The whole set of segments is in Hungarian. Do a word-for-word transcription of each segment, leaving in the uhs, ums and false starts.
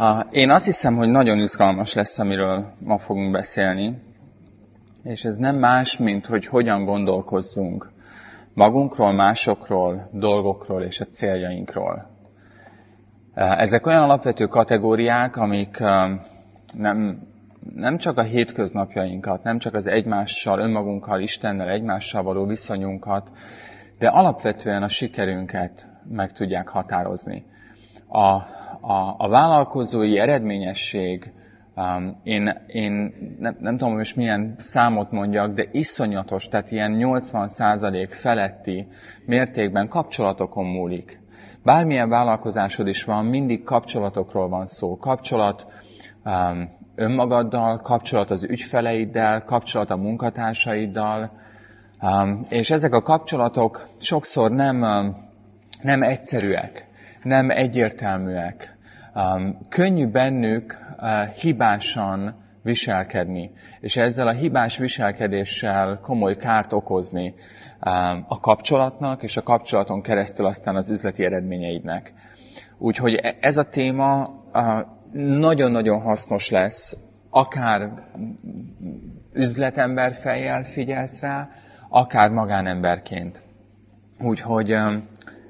Én azt hiszem, hogy nagyon izgalmas lesz, amiről ma fogunk beszélni, és ez nem más, mint hogy hogyan gondolkozzunk magunkról, másokról, dolgokról és a céljainkról. Ezek olyan alapvető kategóriák, amik nem, nem csak a hétköznapjainkat, nem csak az egymással, önmagunkkal, Istennel, egymással való viszonyunkat, de alapvetően a sikerünket meg tudják határozni. A, a, a vállalkozói eredményesség, um, én, én nem, nem tudom most milyen számot mondjak, de iszonyatos, tehát ilyen nyolcvan százalék feletti mértékben kapcsolatokon múlik. Bármilyen vállalkozásod is van, mindig kapcsolatokról van szó. Kapcsolat um, önmagaddal, kapcsolat az ügyfeleiddel, kapcsolat a munkatársaiddal, um, és ezek a kapcsolatok sokszor nem, um, nem egyszerűek, nem egyértelműek. Um, könnyű bennük uh, hibásan viselkedni, és ezzel a hibás viselkedéssel komoly kárt okozni um, a kapcsolatnak, és a kapcsolaton keresztül aztán az üzleti eredményeidnek. Úgyhogy ez a téma uh, nagyon-nagyon hasznos lesz, akár üzletember fejjel figyelsz rá, akár magánemberként. Úgyhogy um,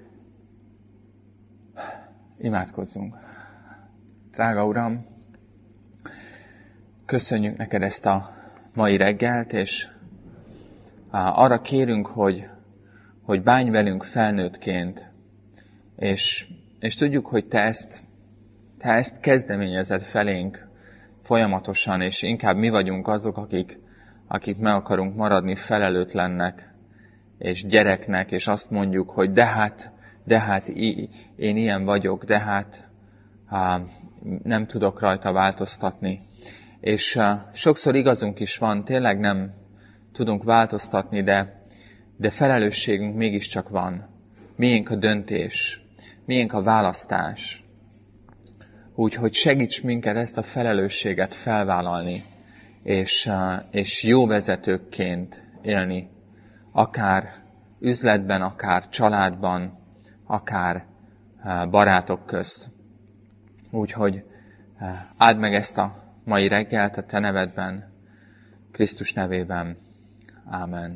imádkozzunk. Drága Uram, köszönjük neked ezt a mai reggelt, és arra kérünk, hogy, hogy bánj velünk felnőttként, és, és tudjuk, hogy te ezt, te ezt kezdeményezed felénk folyamatosan, és inkább mi vagyunk azok, akik, akik meg akarunk maradni felelőtlennek, és gyereknek, és azt mondjuk, hogy de hát, de hát én ilyen vagyok, de hát nem tudok rajta változtatni. És sokszor igazunk is van, tényleg nem tudunk változtatni, de, de felelősségünk mégiscsak van. Miénk a döntés, miénk a választás. Úgyhogy segíts minket ezt a felelősséget felvállalni, és, és jó vezetőkként élni, akár üzletben, akár családban, akár barátok közt. Úgyhogy áld meg ezt a mai reggelt a te nevedben, Krisztus nevében. Ámen.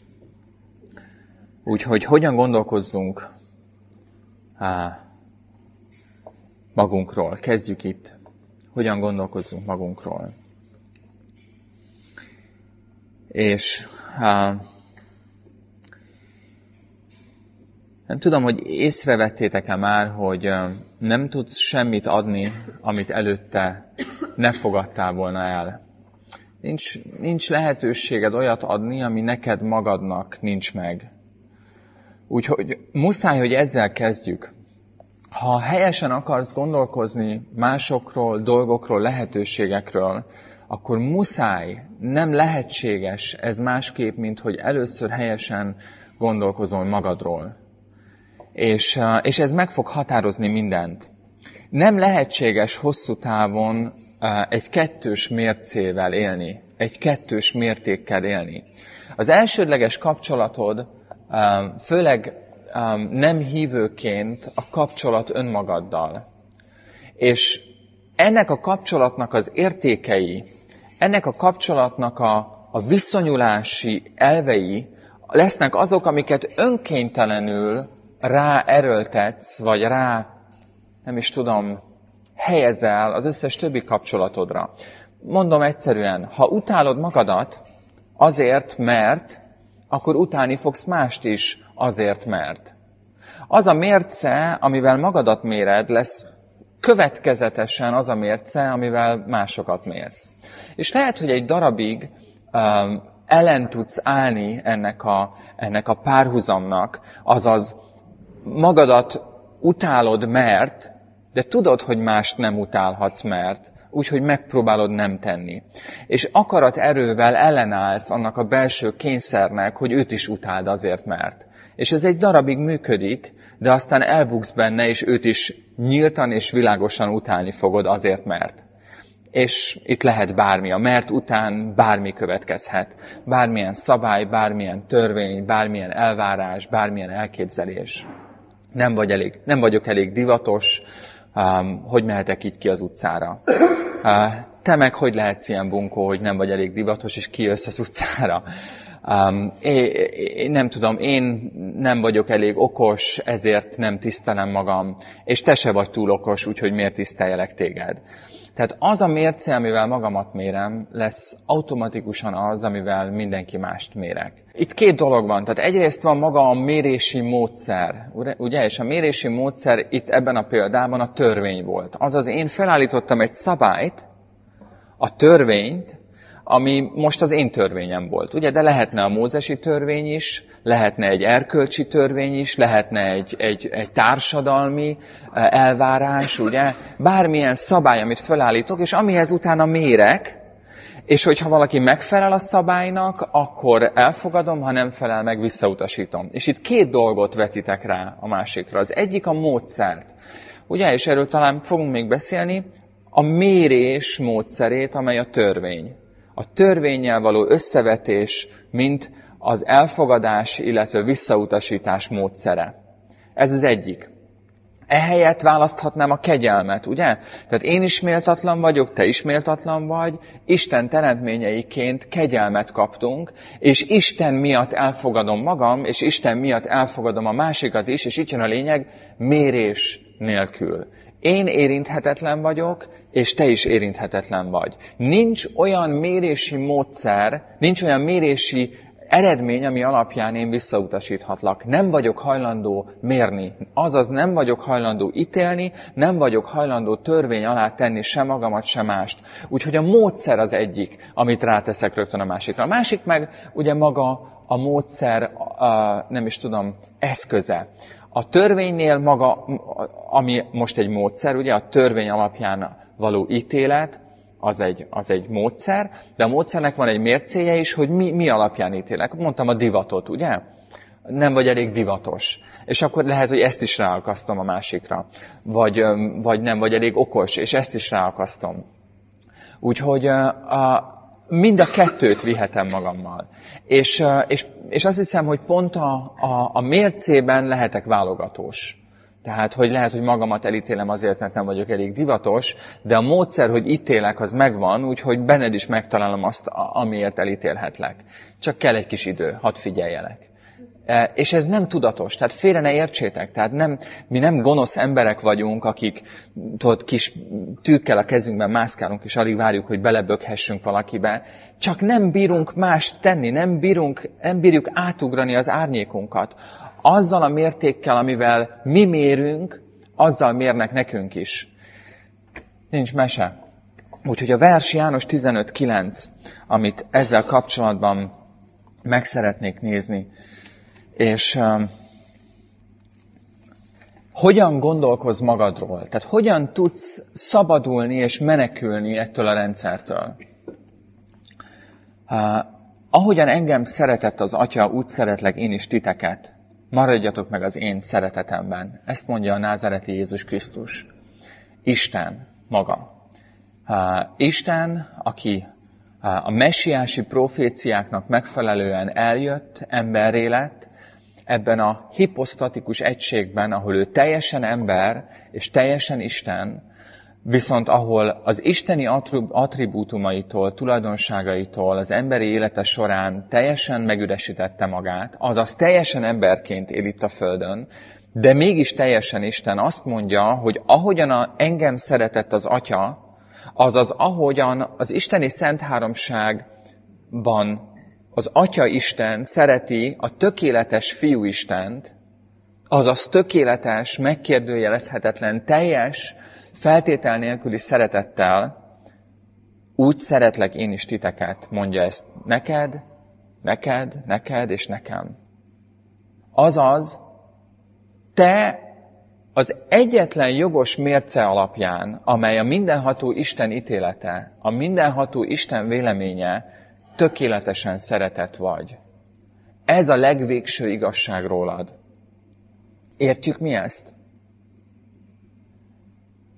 Úgyhogy hogyan gondolkozzunk magunkról? Kezdjük itt. Hogyan gondolkozzunk magunkról? És nem tudom, hogy észrevettétek-e már, hogy nem tudsz semmit adni, amit előtte ne fogadtál volna el. Nincs, nincs lehetőséged olyat adni, ami neked magadnak nincs meg. Úgyhogy muszáj, hogy ezzel kezdjük. Ha helyesen akarsz gondolkozni másokról, dolgokról, lehetőségekről, akkor muszáj, nem lehetséges ez másképp, mint hogy először helyesen gondolkozol magadról. És, és ez meg fog határozni mindent. Nem lehetséges hosszú távon egy kettős mércével élni, egy kettős mértékkel élni. Az elsődleges kapcsolatod, főleg nem hívőként a kapcsolat önmagaddal. És ennek a kapcsolatnak az értékei, ennek a kapcsolatnak a, a viszonyulási elvei lesznek azok, amiket önkéntelenül ráerőltetsz, vagy rá, nem is tudom, helyezel az összes többi kapcsolatodra. Mondom egyszerűen, ha utálod magadat azért, mert, akkor utálni fogsz mást is azért, mert. Az a mérce, amivel magadat méred, lesz következetesen az a mérce, amivel másokat mérsz. És lehet, hogy egy darabig um, ellen tudsz állni ennek a, ennek a párhuzamnak, azaz magadat utálod, mert, de tudod, hogy mást nem utálhatsz, mert, úgyhogy megpróbálod nem tenni. És akarat erővel ellenállsz annak a belső kényszernek, hogy őt is utáld azért, mert. És ez egy darabig működik, de aztán elbuksz benne, és őt is nyíltan és világosan utálni fogod azért, mert. És itt lehet bármi, a mert után bármi következhet. Bármilyen szabály, bármilyen törvény, bármilyen elvárás, bármilyen elképzelés. Nem, vagy elég, nem vagyok elég divatos, Um, hogy mehetek így ki az utcára? Uh, te meg hogy lehetsz ilyen bunkó, hogy nem vagy elég divatos, és kijössz az utcára? Um, én, én nem tudom, én nem vagyok elég okos, ezért nem tisztelem magam, és te se vagy túl okos, úgyhogy miért tiszteljelek téged? Tehát az a mérce, amivel magamat mérem, lesz automatikusan az, amivel mindenki mást mérek. Itt két dolog van. Tehát egyrészt van maga a mérési módszer, ugye? És a mérési módszer itt ebben a példában a törvény volt. Azaz én felállítottam egy szabályt, a törvényt, ami most az én törvényem volt. Ugye, de lehetne a mózesi törvény is, lehetne egy erkölcsi törvény is, lehetne egy, egy, egy társadalmi elvárás, ugye? Bármilyen szabály, amit felállítok, és amihez utána mérek, és hogyha valaki megfelel a szabálynak, akkor elfogadom, ha nem felel meg, visszautasítom. És itt két dolgot vetitek rá a másikra. Az egyik a módszert. Ugye, és erről talán fogunk még beszélni, a mérés módszerét, amely a törvény. A törvénnyel való összevetés, mint az elfogadás, illetve visszautasítás módszere. Ez az egyik. Ehelyett választhatnám a kegyelmet, ugye? Tehát én is méltatlan vagyok, te is méltatlan vagy, Isten teremtményeiként kegyelmet kaptunk, és Isten miatt elfogadom magam, és Isten miatt elfogadom a másikat is, és itt jön a lényeg, mérés nélkül. Én érinthetetlen vagyok, és te is érinthetetlen vagy. Nincs olyan mérési módszer, nincs olyan mérési eredmény, ami alapján én visszautasíthatlak. Nem vagyok hajlandó mérni, azaz nem vagyok hajlandó ítélni, nem vagyok hajlandó törvény alá tenni sem magamat, sem mást. Úgyhogy a módszer az egyik, amit ráteszek rögtön a másikra. A másik meg ugye maga a módszer, a, nem is tudom, eszköze. A törvénynél maga, ami most egy módszer, ugye a törvény alapján való ítélet, az egy, az egy módszer, de a módszernek van egy mércéje is, hogy mi, mi alapján ítélek. Mondtam a divatot, ugye? Nem vagy elég divatos. És akkor lehet, hogy ezt is ráakasztom a másikra. Vagy, vagy nem vagy elég okos, és ezt is ráakasztom. Úgyhogy a, mind a kettőt vihetem magammal. És, és, és azt hiszem, hogy pont a, a, a mércében lehetek válogatós. Tehát, hogy lehet, hogy magamat elítélem azért, mert nem vagyok elég divatos, de a módszer, hogy ítélek, az megvan, úgyhogy benned is megtalálom azt, amiért elítélhetlek. Csak kell egy kis idő, hadd figyeljelek. És ez nem tudatos, tehát félre ne értsétek, tehát nem, mi nem gonosz emberek vagyunk, akik tudod, kis tűkkel a kezünkben mászkálunk, és alig várjuk, hogy belebökhessünk valakibe. Csak nem bírunk mást tenni, nem, bírunk, nem bírjuk átugrani az árnyékunkat. Azzal a mértékkel, amivel mi mérünk, azzal mérnek nekünk is. Nincs mese. Úgyhogy a vers János tizenöt kilenc, amit ezzel kapcsolatban meg szeretnék nézni, és uh, hogyan gondolkozz magadról? Tehát hogyan tudsz szabadulni és menekülni ettől a rendszertől? Uh, ahogyan engem szeretett az Atya, úgy szeretlek én is titeket. Maradjatok meg az én szeretetemben. Ezt mondja a názáreti Jézus Krisztus. Isten maga. Uh, Isten, aki uh, a messiási proféciáknak megfelelően eljött, emberré lett, ebben a hiposztatikus egységben, ahol ő teljesen ember és teljesen Isten, viszont ahol az isteni attribútumaitól, tulajdonságaitól az emberi élete során teljesen megüresítette magát, azaz teljesen emberként él itt a földön, de mégis teljesen Isten, azt mondja, hogy ahogyan a, engem szeretett az Atya, azaz ahogyan az isteni szent háromságban az Atya Isten szereti a tökéletes Fiú Istent, azaz tökéletes, megkérdőjelezhetetlen, teljes, feltétel nélküli szeretettel, úgy szeretlek én is titeket, mondja ezt neked, neked, neked és nekem. Azaz, te az egyetlen jogos mérce alapján, amely a mindenható Isten ítélete, a mindenható Isten véleménye, tökéletesen szeretett vagy. Ez a legvégső igazság rólad. Értjük mi ezt?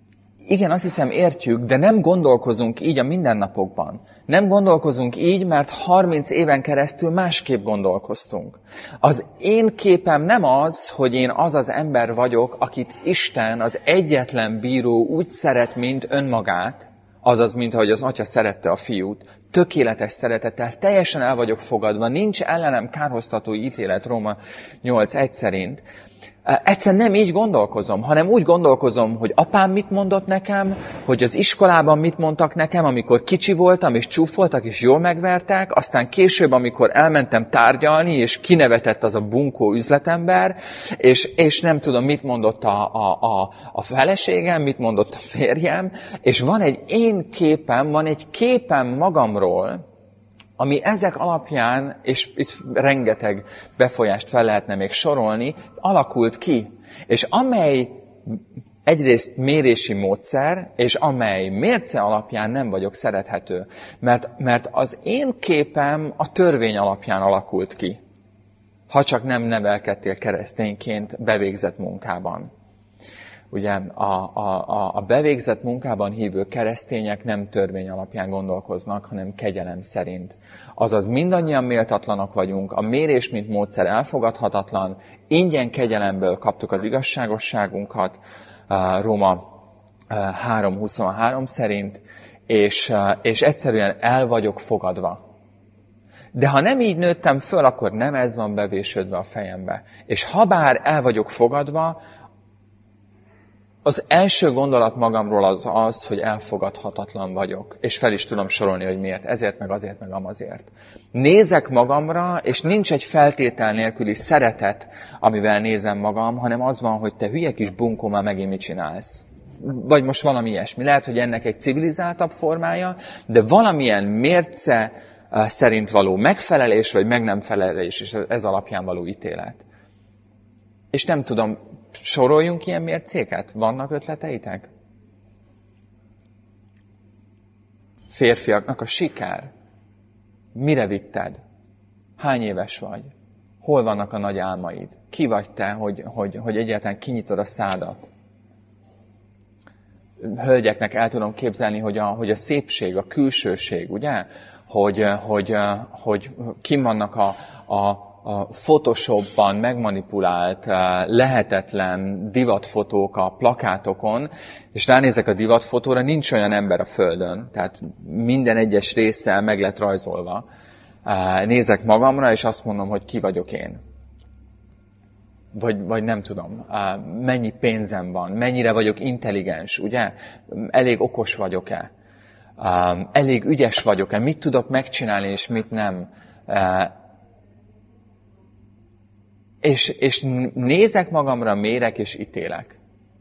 igen, azt hiszem értjük, de nem gondolkozunk így a mindennapokban. Nem gondolkozunk így, mert harminc éven keresztül másképp gondolkoztunk. Az én képem nem az, hogy én az az ember vagyok, akit Isten, az egyetlen bíró úgy szeret, mint önmagát, azaz, mint ahogy az atya szerette a fiút, tökéletes szeretettel, teljesen el vagyok fogadva, nincs ellenem kárhoztató ítélet Róma nyolc egy szerint. Egyszer nem így gondolkozom, hanem úgy gondolkozom, hogy apám mit mondott nekem, hogy az iskolában mit mondtak nekem, amikor kicsi voltam, és csúfoltak, és jól megvertek, aztán később, amikor elmentem tárgyalni, és kinevetett az a bunkó üzletember, és, és nem tudom, mit mondott a, a, a, a feleségem, mit mondott a férjem, és van egy én képem, van egy képem magamról, ami ezek alapján, és itt rengeteg befolyást fel lehetne még sorolni, alakult ki. És amely egyrészt mérési módszer, és amely mérce alapján nem vagyok szerethető. Mert, mert az én képem a törvény alapján alakult ki. Ha csak nem nevelkedtél keresztényként bevégzett munkában. Ugye a, a, a bevégzett munkában hívő keresztények nem törvény alapján gondolkoznak, hanem kegyelem szerint. Azaz mindannyian méltatlanok vagyunk, a mérés mint módszer elfogadhatatlan, ingyen kegyelemből kaptuk az igazságosságunkat, Róma három huszonhárom szerint, és, és egyszerűen el vagyok fogadva. De ha nem így nőttem föl, akkor nem ez van bevésődve a fejembe. És ha bár el vagyok fogadva, az első gondolat magamról az az, hogy elfogadhatatlan vagyok. És fel is tudom sorolni, hogy miért. Ezért, meg azért, meg amazért. Nézek magamra, és nincs egy feltétel nélküli szeretet, amivel nézem magam, hanem az van, hogy te hülye kis bunkó, már megint mit csinálsz. Vagy most valami ilyesmi. Lehet, hogy ennek egy civilizáltabb formája, de valamilyen mérce szerint való megfelelés, vagy meg nem felelés, és ez alapján való ítélet. És nem tudom, soroljunk ilyen mércéket? Vannak ötleteitek? Férfiaknak a siker. Mire vitted? Hány éves vagy? Hol vannak a nagy álmaid? Ki vagy te, hogy, hogy, hogy egyáltalán kinyitod a szádat? Hölgyeknek el tudom képzelni, hogy a, hogy a szépség, a külsőség, ugye? Hogy, hogy, hogy kim vannak a, a a Photoshopban megmanipulált, lehetetlen divatfotók a plakátokon, és ránézek a divatfotóra, nincs olyan ember a Földön, tehát minden egyes résszel meg lett rajzolva. Nézek magamra, és azt mondom, hogy ki vagyok én. Vagy, vagy nem tudom, mennyi pénzem van, mennyire vagyok intelligens, ugye? Elég okos vagyok-e? Elég ügyes vagyok-e? Mit tudok megcsinálni, és mit nem? És, és nézek magamra, mérek és ítélek.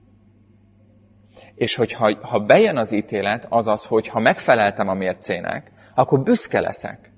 És hogyha ha bejön az ítélet, azaz, hogy ha megfeleltem a mércének, akkor büszke leszek.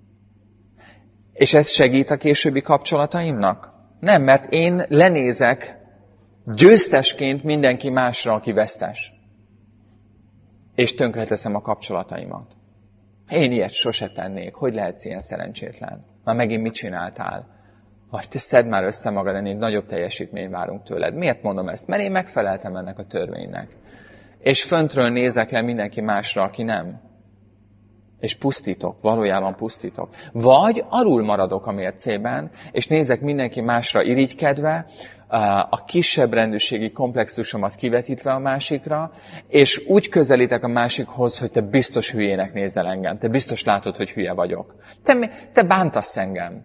És ez segít a későbbi kapcsolataimnak? Nem, mert én lenézek győztesként mindenki másra, aki vesztes. És tönkreteszem a kapcsolataimat. Én ilyet sose tennék. Hogy lehetsz ilyen szerencsétlen? Már megint mit csináltál? Vagy te szedd már össze magad, ennél nagyobb teljesítményt várunk tőled. Miért mondom ezt? Mert én megfeleltem ennek a törvénynek. És föntről nézek le mindenki másra, aki nem. És pusztítok, valójában pusztítok. Vagy alul maradok a mércében, és nézek mindenki másra irigykedve, a kisebb rendűségi komplexusomat kivetítve a másikra, és úgy közelítek a másikhoz, hogy te biztos hülyének nézel engem. Te biztos látod, hogy hülye vagyok. Te, te bántasz engem.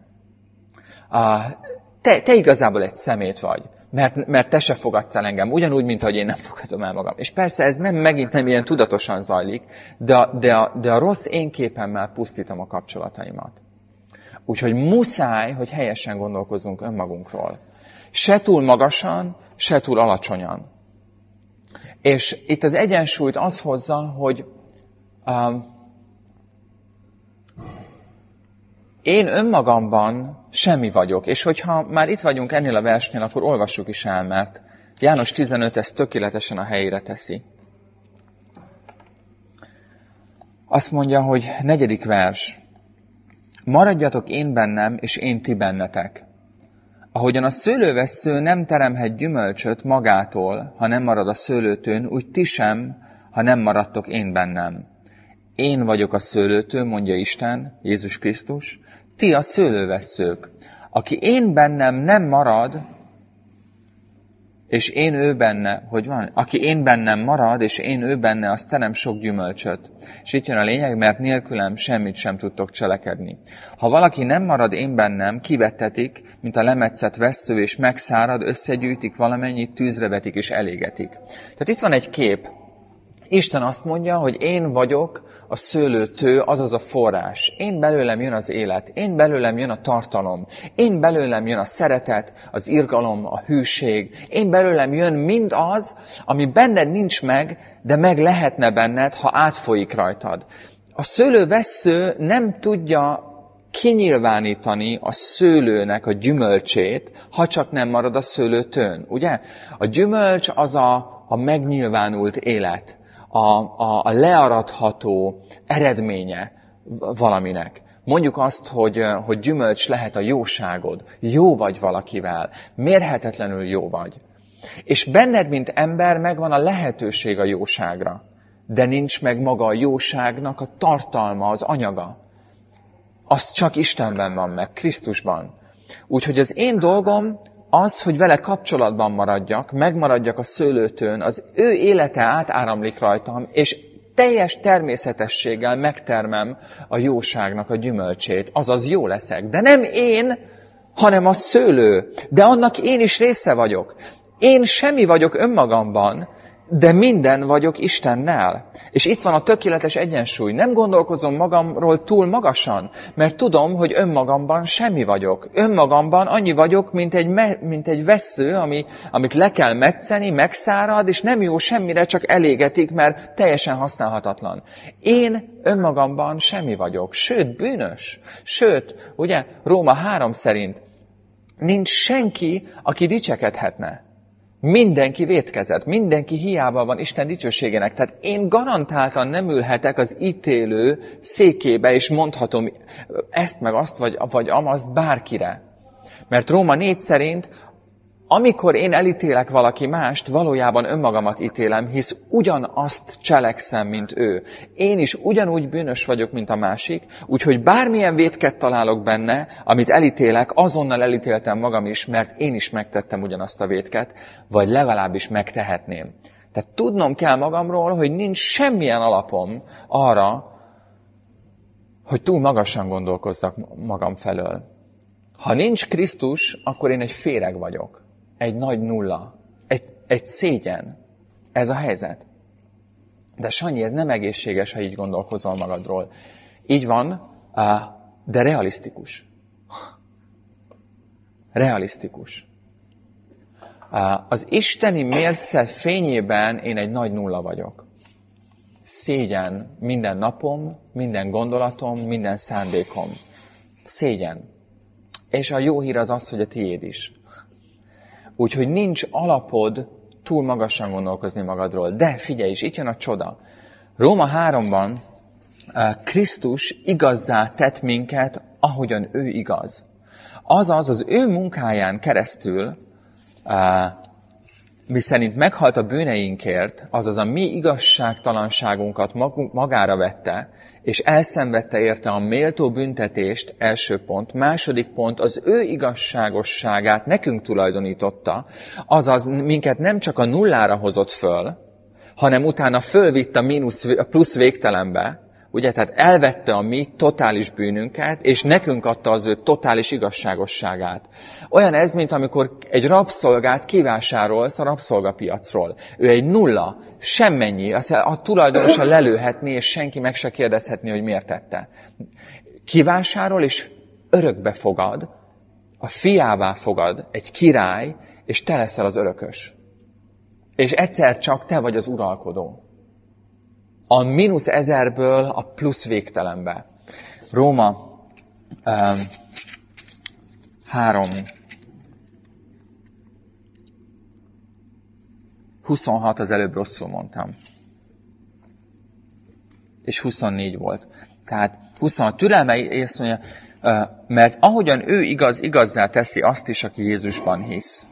Te, te igazából egy szemét vagy, mert, mert te se fogadsz el engem, ugyanúgy, mint ahogy én nem fogadom el magam. És persze ez nem megint nem ilyen tudatosan zajlik, de, a, de, a, de a rossz én képemmel pusztítom a kapcsolataimat. Úgyhogy muszáj, hogy helyesen gondolkozzunk önmagunkról. Se túl magasan, se túl alacsonyan. És itt az egyensúlyt az hozza, hogy um, én önmagamban semmi vagyok. És hogyha már itt vagyunk ennél a versnél, akkor olvassuk is el, mert János tizenöt ezt tökéletesen a helyére teszi. Azt mondja, hogy negyedik vers. Maradjatok én bennem, és én ti bennetek. Ahogyan a szőlővessző nem teremhet gyümölcsöt magától, ha nem marad a szőlőtőn, úgy ti sem, ha nem maradtok én bennem. Én vagyok a szőlőtő, mondja Isten, Jézus Krisztus, ti a szőlővesszők. Aki én bennem nem marad, és én ő benne, hogy van? Aki én bennem marad, és én ő benne, az terem sok gyümölcsöt. És itt jön a lényeg, mert nélkülem semmit sem tudtok cselekedni. Ha valaki nem marad én bennem, kivettetik, mint a lemetszett vessző, és megszárad, összegyűjtik valamennyit, tűzre vetik és elégetik. Tehát itt van egy kép. Isten azt mondja, hogy én vagyok a szőlőtő, azaz a forrás. Én belőlem jön az élet, én belőlem jön a tartalom, én belőlem jön a szeretet, az irgalom, a hűség, én belőlem jön mind az, ami benned nincs meg, de meg lehetne benned, ha átfolyik rajtad. A szőlővessző nem tudja kinyilvánítani a szőlőnek a gyümölcsét, ha csak nem marad a szőlőtőn, ugye? A gyümölcs az a, a megnyilvánult élet. A, a, a learadható eredménye valaminek. Mondjuk azt, hogy, hogy gyümölcs lehet a jóságod. Jó vagy valakivel. Mérhetetlenül jó vagy. És benned, mint ember, megvan a lehetőség a jóságra. De nincs meg maga a jóságnak a tartalma, az anyaga. Az csak Istenben van meg, Krisztusban. Úgyhogy az én dolgom az, hogy vele kapcsolatban maradjak, megmaradjak a szőlőtőn, az ő élete átáramlik rajtam, és teljes természetességgel megtermem a jóságnak a gyümölcsét, azaz jó leszek. De nem én, hanem a szőlő. De annak én is része vagyok. Én semmi vagyok önmagamban, de minden vagyok Istennel. És itt van a tökéletes egyensúly. Nem gondolkozom magamról túl magasan, mert tudom, hogy önmagamban semmi vagyok. Önmagamban annyi vagyok, mint egy, me- mint egy vessző, ami, amit le kell metszeni, megszárad, és nem jó semmire, csak elégetik, mert teljesen használhatatlan. Én önmagamban semmi vagyok, sőt bűnös. Sőt, ugye Róma három szerint nincs senki, aki dicsekedhetne. Mindenki vétkezett, mindenki hiába van Isten dicsőségének. Tehát én garantáltan nem ülhetek az ítélő székébe, és mondhatom ezt meg azt, vagy, vagy amazt bárkire. Mert Róma négy szerint, amikor én elítélek valaki mást, valójában önmagamat ítélem, hisz ugyanazt cselekszem, mint ő. Én is ugyanúgy bűnös vagyok, mint a másik, úgyhogy bármilyen vétket találok benne, amit elítélek, azonnal elítéltem magam is, mert én is megtettem ugyanazt a vétket, vagy legalábbis megtehetném. Tehát tudnom kell magamról, hogy nincs semmilyen alapom arra, hogy túl magasan gondolkozzak magam felől. Ha nincs Krisztus, akkor én egy féreg vagyok. Egy nagy nulla. Egy, egy szégyen. Ez a helyzet. De Sanyi, ez nem egészséges, ha így gondolkozol magadról. Így van, de realisztikus. Realisztikus. Az isteni mérce fényében én egy nagy nulla vagyok. Szégyen minden napom, minden gondolatom, minden szándékom. Szégyen. És a jó hír az az, hogy a tiéd is. Úgyhogy nincs alapod túl magasan gondolkozni magadról. De figyelj is, itt jön a csoda. Róma háromban Krisztus igazzá tett minket, ahogyan ő igaz. Azaz az ő munkáján keresztül, miszerint meghalt a bűneinkért, azaz a mi igazságtalanságunkat magára vette, és elszenvedte érte a méltó büntetést, első pont. Második pont, az ő igazságosságát nekünk tulajdonította, azaz minket nem csak a nullára hozott föl, hanem utána fölvitt a, mínusz, a plusz végtelenbe, ugye, tehát elvette a mi totális bűnünket, és nekünk adta az ő totális igazságosságát. Olyan ez, mint amikor egy rabszolgát kivásárolsz a rabszolgapiacról. Ő egy nulla, semmennyi, azt a tulajdonosa lelőhetni, és senki meg se kérdezhetni, hogy miért tette. Kivásárol, és örökbe fogad, a fiává fogad egy király, és te leszel az örökös. És egyszer csak te vagy az uralkodó. A mínusz ezerből a plusz végtelenbe. Róma um, három. huszonhat az előbb rosszul mondtam. És huszonnégy volt. Tehát huszonhat türelme, azt mondja, Mert ahogyan ő igaz, igazzá teszi azt is, aki Jézusban hisz.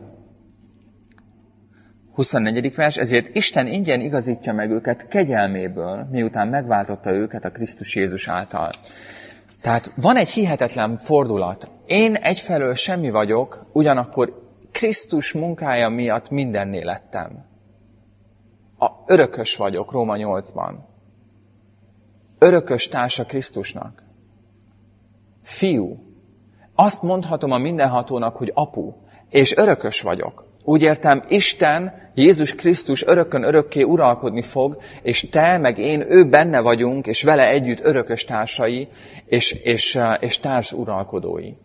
huszonnegyedik vers, ezért Isten ingyen igazítja meg őket kegyelméből, miután megváltotta őket a Krisztus Jézus által. Tehát van egy hihetetlen fordulat. Én egyfelől semmi vagyok, ugyanakkor Krisztus munkája miatt mindenné lettem. A örökös vagyok, Róma nyolcban. Örökös társa Krisztusnak. Fiú. Azt mondhatom a mindenhatónak, hogy apu. És örökös vagyok. Úgy értem, Isten, Jézus Krisztus örökön örökké uralkodni fog, és te, meg én, ő benne vagyunk, és vele együtt örökös társai, és, és, és társ uralkodói.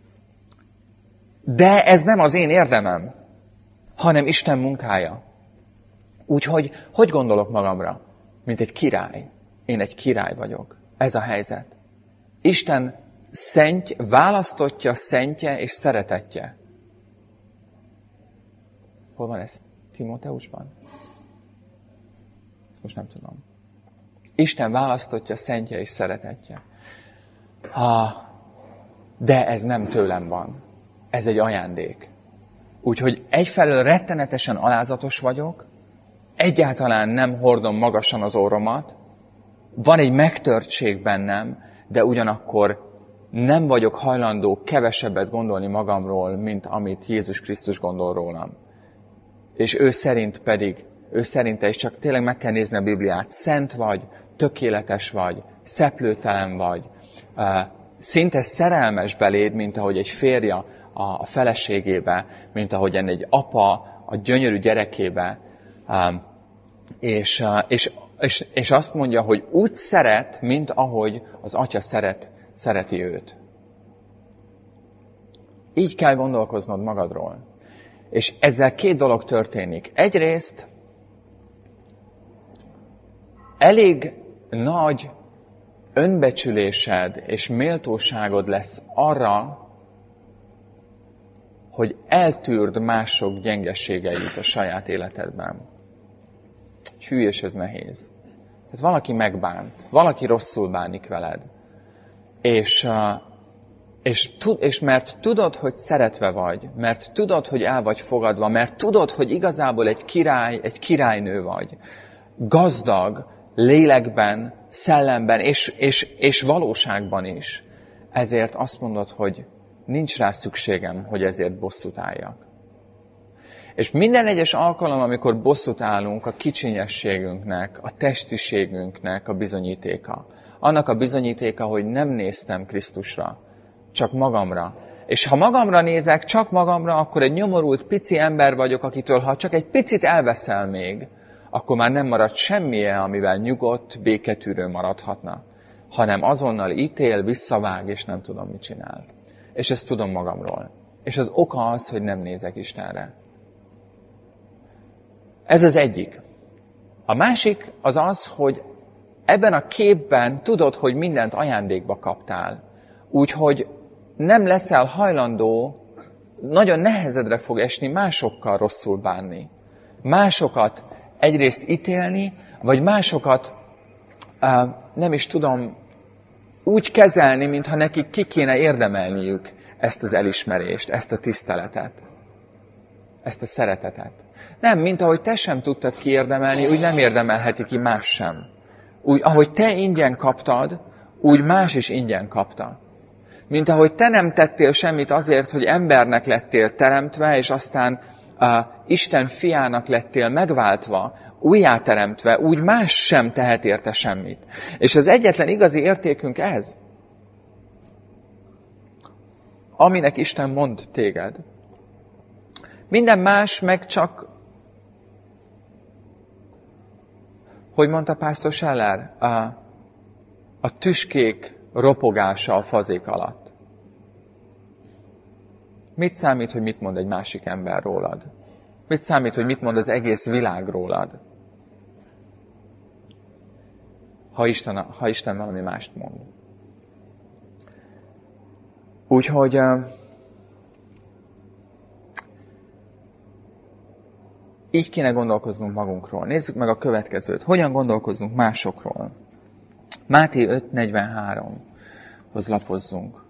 De ez nem az én érdemem, hanem Isten munkája. Úgyhogy, hogy gondolok magamra? Mint egy király. Én egy király vagyok. Ez a helyzet. Isten szent, választottja, szentje és szeretetje. Hol van ez? Timóteusban? Ezt most nem tudom. Isten választottja, szentje és szeretetje. Ha, de ez nem tőlem van. Ez egy ajándék. Úgyhogy egyfelől rettenetesen alázatos vagyok, egyáltalán nem hordom magasan az orromat, van egy megtörtség bennem, de ugyanakkor nem vagyok hajlandó kevesebbet gondolni magamról, mint amit Jézus Krisztus gondol rólam. És ő szerint pedig, ő szerinte is csak tényleg meg kell nézni a Bibliát, szent vagy, tökéletes vagy, szeplőtelen vagy, szinte szerelmes beléd, mint ahogy egy férja a feleségébe, mint ahogyan egy apa a gyönyörű gyerekébe, és, és, és, és azt mondja, hogy úgy szeret, mint ahogy az atya szeret, szereti őt. Így kell gondolkoznod magadról. És ezzel két dolog történik. Egyrészt elég nagy önbecsülésed és méltóságod lesz arra, hogy eltűrd mások gyengeségeit a saját életedben. Hű, és ez nehéz. Tehát valaki megbánt, valaki rosszul bánik veled. És, és, és mert tudod, hogy szeretve vagy, mert tudod, hogy el vagy fogadva, mert tudod, hogy igazából egy király, egy királynő vagy, gazdag, lélekben, szellemben és, és, és valóságban is. Ezért azt mondod, hogy nincs rá szükségem, hogy ezért bosszút álljak. És minden egyes alkalom, amikor bosszút állunk, a kicsinyességünknek, a testiségünknek a bizonyítéka. Annak a bizonyítéka, hogy nem néztem Krisztusra, csak magamra. És ha magamra nézek, csak magamra, akkor egy nyomorult pici ember vagyok, akitől ha csak egy picit elveszel még, akkor már nem marad semmije, amivel nyugodt, béketűrő maradhatna. Hanem azonnal ítél, visszavág, és nem tudom, mit csinál. És ezt tudom magamról. És az oka az, hogy nem nézek Istenre. Ez az egyik. A másik az az, hogy ebben a képben tudod, hogy mindent ajándékba kaptál. Úgyhogy nem leszel hajlandó, nagyon nehezedre fog esni másokkal rosszul bánni. Másokat egyrészt ítélni, vagy másokat uh, nem is tudom úgy kezelni, mintha nekik ki kéne érdemelniük ezt az elismerést, ezt a tiszteletet, ezt a szeretetet. Nem, mint ahogy te sem tudtad kiérdemelni, úgy nem érdemelheti ki más sem. Úgy, ahogy te ingyen kaptad, úgy más is ingyen kapta. Mint ahogy te nem tettél semmit azért, hogy embernek lettél teremtve, és aztán uh, Isten fiának lettél megváltva, újjáteremtve, úgy más sem tehet érte semmit. És az egyetlen igazi értékünk ez, aminek Isten mond téged. Minden más meg csak, hogy mondta Pásztor Scheller, a, a tüskék ropogása a fazék alatt. Mit számít, hogy mit mond egy másik ember rólad? Mit számít, hogy mit mond az egész világ rólad? Ha Isten, ha Isten valami mást mond. Úgyhogy uh, így kéne gondolkoznunk magunkról. Nézzük meg a következőt. Hogyan gondolkozzunk másokról? Máté öt negyvenhárom. lapozzunk.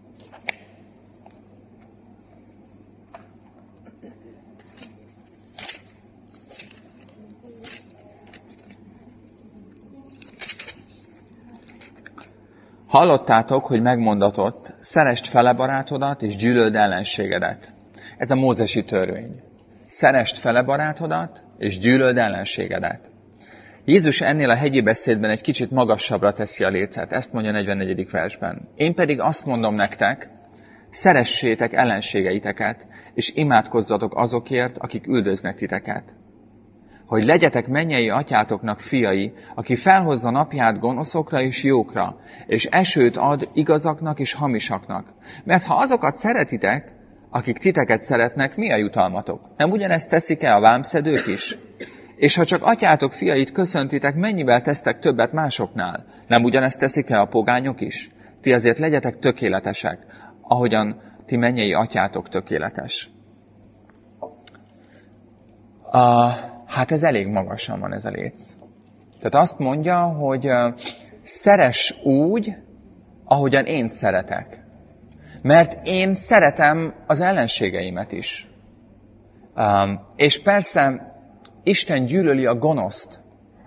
Hallottátok, hogy megmondatott, szeresd fele barátodat, és gyűlöld ellenségedet. Ez a mózesi törvény. Szeresd fele barátodat, és gyűlöld ellenségedet. Jézus ennél a hegyi beszédben egy kicsit magasabbra teszi a lécet. Ezt mondja a negyvennegyedik versben. Én pedig azt mondom nektek, szeressétek ellenségeiteket, és imádkozzatok azokért, akik üldöznek titeket. Hogy legyetek mennyei atyátoknak fiai, aki felhozza napját gonoszokra és jókra, és esőt ad igazaknak és hamisaknak. Mert ha azokat szeretitek, akik titeket szeretnek, mi a jutalmatok? Nem ugyanezt teszik-e a vámszedők is? És ha csak atyátok fiait köszöntitek, mennyivel tesztek többet másoknál? Nem ugyanezt teszik-e a pogányok is? Ti azért legyetek tökéletesek, ahogyan ti mennyei atyátok tökéletes. Uh, hát ez elég magasan van ez a léc. Tehát azt mondja, hogy uh, szeress úgy, ahogyan én szeretek. Mert én szeretem az ellenségeimet is. Um, és persze Isten gyűlöli a gonoszt,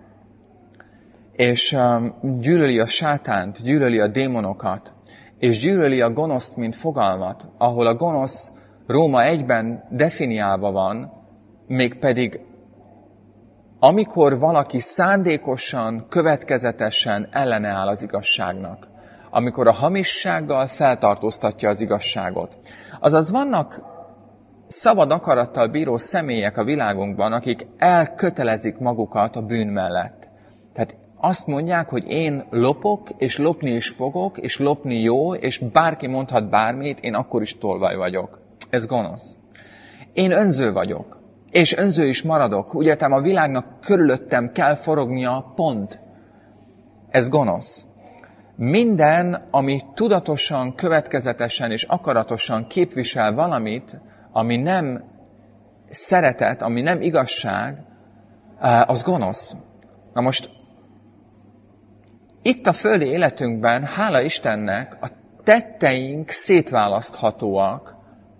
és um, gyűlöli a sátánt, gyűlöli a démonokat, és gyűlöli a gonoszt, mint fogalmat, ahol a gonosz Róma egyben definiálva van, mégpedig amikor valaki szándékosan, következetesen ellene áll az igazságnak, amikor a hamissággal feltartóztatja az igazságot. Azaz vannak szabad akarattal bíró személyek a világunkban, akik elkötelezik magukat a bűn mellett. Tehát azt mondják, hogy én lopok, és lopni is fogok, és lopni jó, és bárki mondhat bármit, én akkor is tolvaj vagyok. Ez gonosz. Én önző vagyok, és önző is maradok. Úgy értem, a világnak körülöttem kell forognia, pont. Ez gonosz. Minden, ami tudatosan, következetesen és akaratosan képvisel valamit, ami nem szeretet, ami nem igazság, az gonosz. Na most, itt a földi életünkben, hála Istennek, a tetteink szétválaszthatóak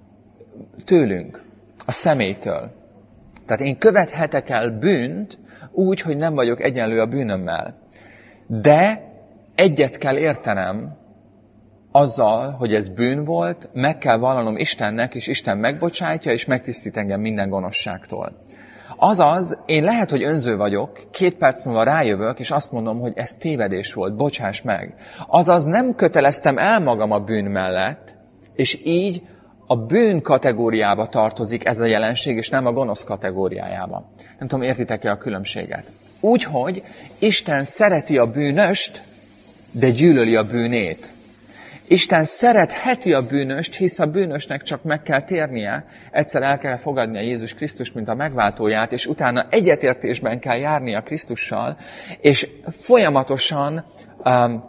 tőlünk, a személytől. Tehát én követhetek el bűnt úgy, hogy nem vagyok egyenlő a bűnömmel. De egyet kell értenem azzal, hogy ez bűn volt, meg kell vallanom Istennek, és Isten megbocsátja, és megtisztít engem minden gonoszságtól. Azaz, én lehet, hogy önző vagyok, két perc múlva rájövök, és azt mondom, hogy ez tévedés volt, bocsáss meg. Azaz nem köteleztem el magam a bűn mellett, és így a bűn kategóriába tartozik ez a jelenség, és nem a gonosz kategóriájába. Nem tudom, értitek-e a különbséget? Úgyhogy Isten szereti a bűnöst, de gyűlöli a bűnét. Isten szeretheti a bűnöst, hisz a bűnösnek csak meg kell térnie, egyszer el kell fogadnia Jézus Krisztust, mint a megváltóját, és utána egyetértésben kell járnia Krisztussal, és folyamatosan um,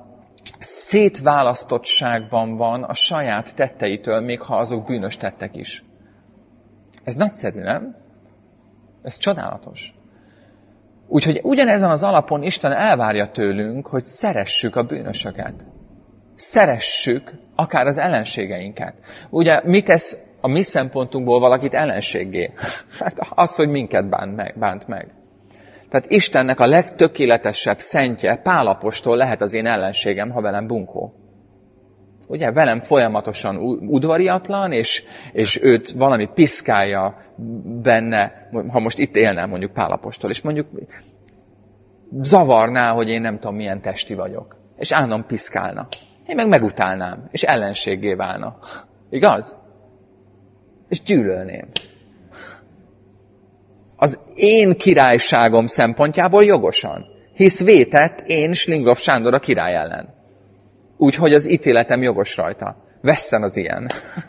szétválasztottságban van a saját tetteitől, még ha azok bűnös tettek is. Ez nagyszerű, nem? Ez csodálatos. Úgyhogy ugyanezen az alapon Isten elvárja tőlünk, hogy szeressük a bűnösöket. Szeressük akár az ellenségeinket. Ugye mit tesz a mi szempontunkból valakit ellenséggé? Hát az, hogy minket bánt meg. Bánt meg. Tehát Istennek a legtökéletesebb szentje, Pál apostol lehet az én ellenségem, ha velem bunkó. Ugye velem folyamatosan udvariatlan, és, és őt valami piszkálja benne, ha most itt élne mondjuk Pál apostol, és mondjuk zavarná, hogy én nem tudom milyen testi vagyok. És állandóan piszkálna. Én meg megutálnám, és ellenséggé válna. Igaz? És gyűlölném. Az én királyságom szempontjából jogosan. Hisz vétett én Slingrov Sándor a király ellen. Úgyhogy az ítéletem jogos rajta. Vesszen az ilyen.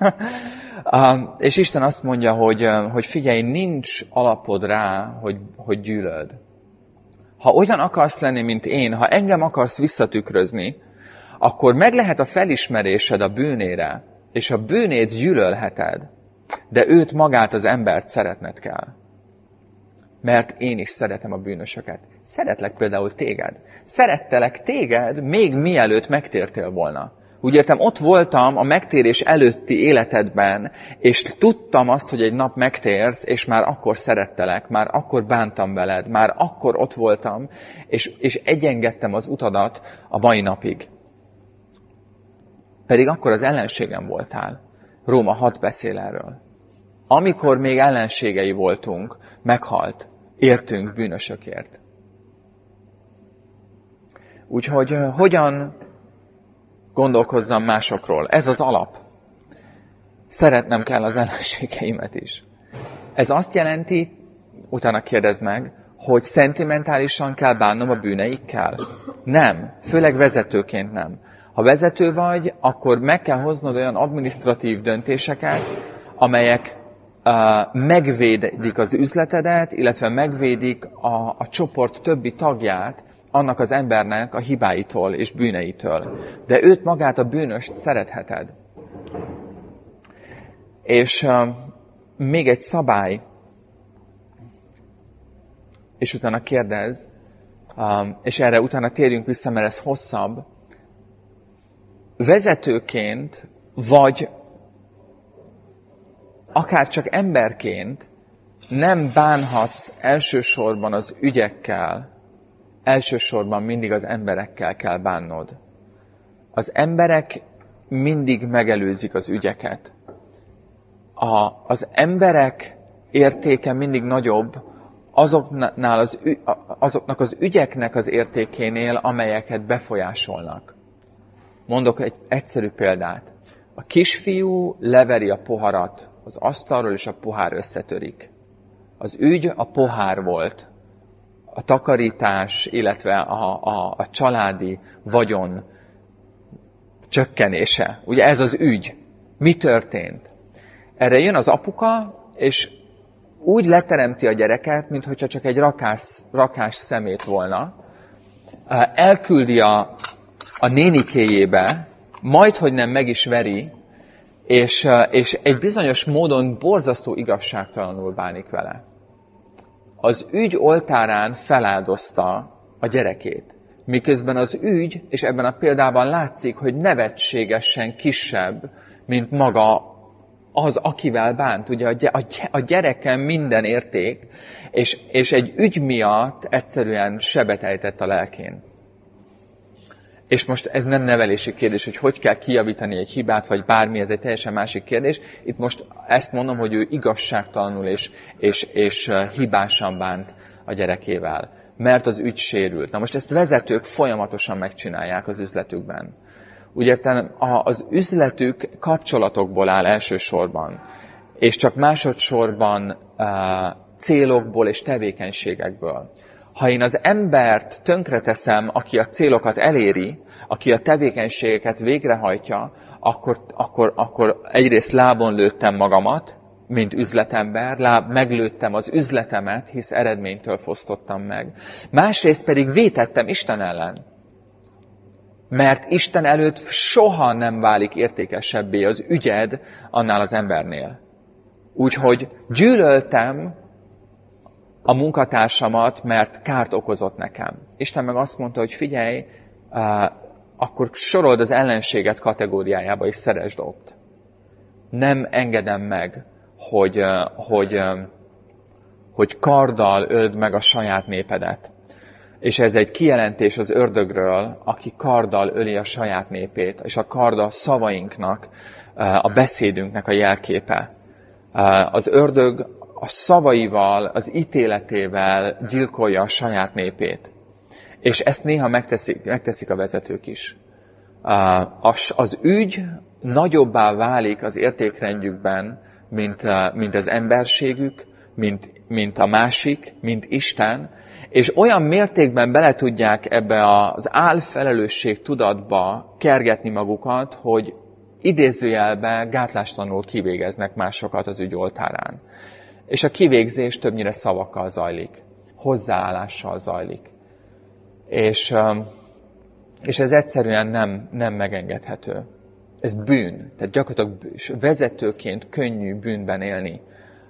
És Isten azt mondja, hogy, hogy figyelj, nincs alapod rá, hogy, hogy gyűlöld. Ha olyan akarsz lenni, mint én, ha engem akarsz visszatükrözni, akkor meg lehet a felismerésed a bűnére, és a bűnét gyűlölheted, de őt magát, az embert szeretned kell. Mert én is szeretem a bűnösöket. Szeretlek például téged. Szerettelek téged még mielőtt megtértél volna. Úgy értem, ott voltam a megtérés előtti életedben, és tudtam azt, hogy egy nap megtérsz, és már akkor szerettelek, már akkor bántam veled, már akkor ott voltam, és, és egyengedtem az utadat a mai napig. Pedig akkor az ellenségem voltál. Róma hat beszél erről. Amikor még ellenségei voltunk, meghalt, értünk bűnösökért. Úgyhogy hogyan gondolkozzam másokról? Ez az alap. Szeretnem kell az ellenségeimet is. Ez azt jelenti, utána kérdezd meg, hogy szentimentálisan kell bánnom a bűneikkel? Nem, főleg vezetőként nem. Ha vezető vagy, akkor meg kell hoznod olyan adminisztratív döntéseket, amelyek uh, megvédik az üzletedet, illetve megvédik a, a csoport többi tagját, annak az embernek a hibáitól és bűneitől. De őt magát, a bűnöst szeretheted. És uh, még egy szabály, és utána kérdez, um, és erre utána térjünk vissza, mert ez hosszabb. Vezetőként, vagy akár csak emberként nem bánhatsz elsősorban az ügyekkel, elsősorban mindig az emberekkel kell bánnod. Az emberek mindig megelőzik az ügyeket. A, az emberek értéke mindig nagyobb azoknál az, azoknak az ügyeknek az értékénél, amelyeket befolyásolnak. Mondok egy egyszerű példát. A kisfiú leveri a poharat az asztalról, és a pohár összetörik. Az ügy a pohár volt. A takarítás, illetve a, a, a családi vagyon csökkenése. Ugye ez az ügy. Mi történt? Erre jön az apuka, és úgy leteremti a gyereket, mintha csak egy rakás, rakás szemét volna. Elküldi a, a nénikéjébe, majdhogy nem meg is veri, és, és egy bizonyos módon borzasztó igazságtalanul bánik vele. Az ügy oltárán feláldozta a gyerekét. Miközben az ügy, és ebben a példában látszik, hogy nevetségesen kisebb, mint maga az, akivel bánt. Ugye a gyereken minden érték, és, és egy ügy miatt egyszerűen sebet ejtett a lelkén. És most ez nem nevelési kérdés, hogy hogy kell kijavítani egy hibát, vagy bármi, ez egy teljesen másik kérdés. Itt most ezt mondom, hogy ő igazságtalanul és, és, és hibásan bánt a gyerekével, mert az ügy sérült. Na most ezt vezetők folyamatosan megcsinálják az üzletükben. Ugye az üzletük kapcsolatokból áll elsősorban, és csak másodszorban uh, célokból és tevékenységekből. Ha én az embert tönkreteszem, aki a célokat eléri, aki a tevékenységeket végrehajtja, akkor, akkor, akkor egyrészt lábon lőttem magamat, mint üzletember, láb, meglőttem az üzletemet, hisz eredménytől fosztottam meg. Másrészt pedig vétettem Isten ellen. Mert Isten előtt soha nem válik értékesebbé az ügyed annál az embernél. Úgyhogy gyűlöltem a munkatársamat, mert kárt okozott nekem. Isten meg azt mondta, hogy figyelj, uh, akkor sorold az ellenséget kategóriájába, és szeresd ott. Nem engedem meg, hogy, uh, hogy, uh, hogy karddal öld meg a saját népedet. És ez egy kijelentés az ördögről, aki karddal öli a saját népét, és a kard a szavainknak, uh, a beszédünknek a jelképe. Uh, az ördög a szavaival, az ítéletével gyilkolja a saját népét. És ezt néha megteszik, megteszik a vezetők is. Az ügy nagyobbá válik az értékrendjükben, mint, mint az emberségük, mint, mint a másik, mint Isten, és olyan mértékben bele tudják ebbe az álfelelősség tudatba kergetni magukat, hogy idézőjelbe gátlástalanul kivégeznek másokat az ügy oltárán. És a kivégzés többnyire szavakkal zajlik, hozzáállással zajlik. És, és ez egyszerűen nem, nem megengedhető. Ez bűn. Tehát gyakorlatilag vezetőként könnyű bűnben élni.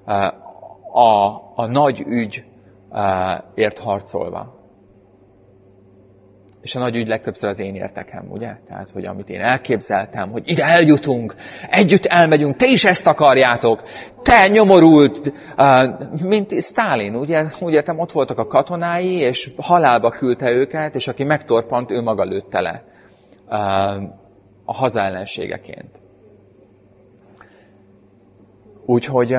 A, a nagy ügyért harcolva. És a nagy ügy legtöbbször az én értekem, ugye? Tehát, hogy amit én elképzeltem, hogy ide eljutunk, együtt elmegyünk, te is ezt akarjátok, te nyomorult, mint Sztálin, ugye? Úgy értem, ott voltak a katonái, és halálba küldte őket, és aki megtorpant, ő maga lőtte le a haza ellenségeként. Úgyhogy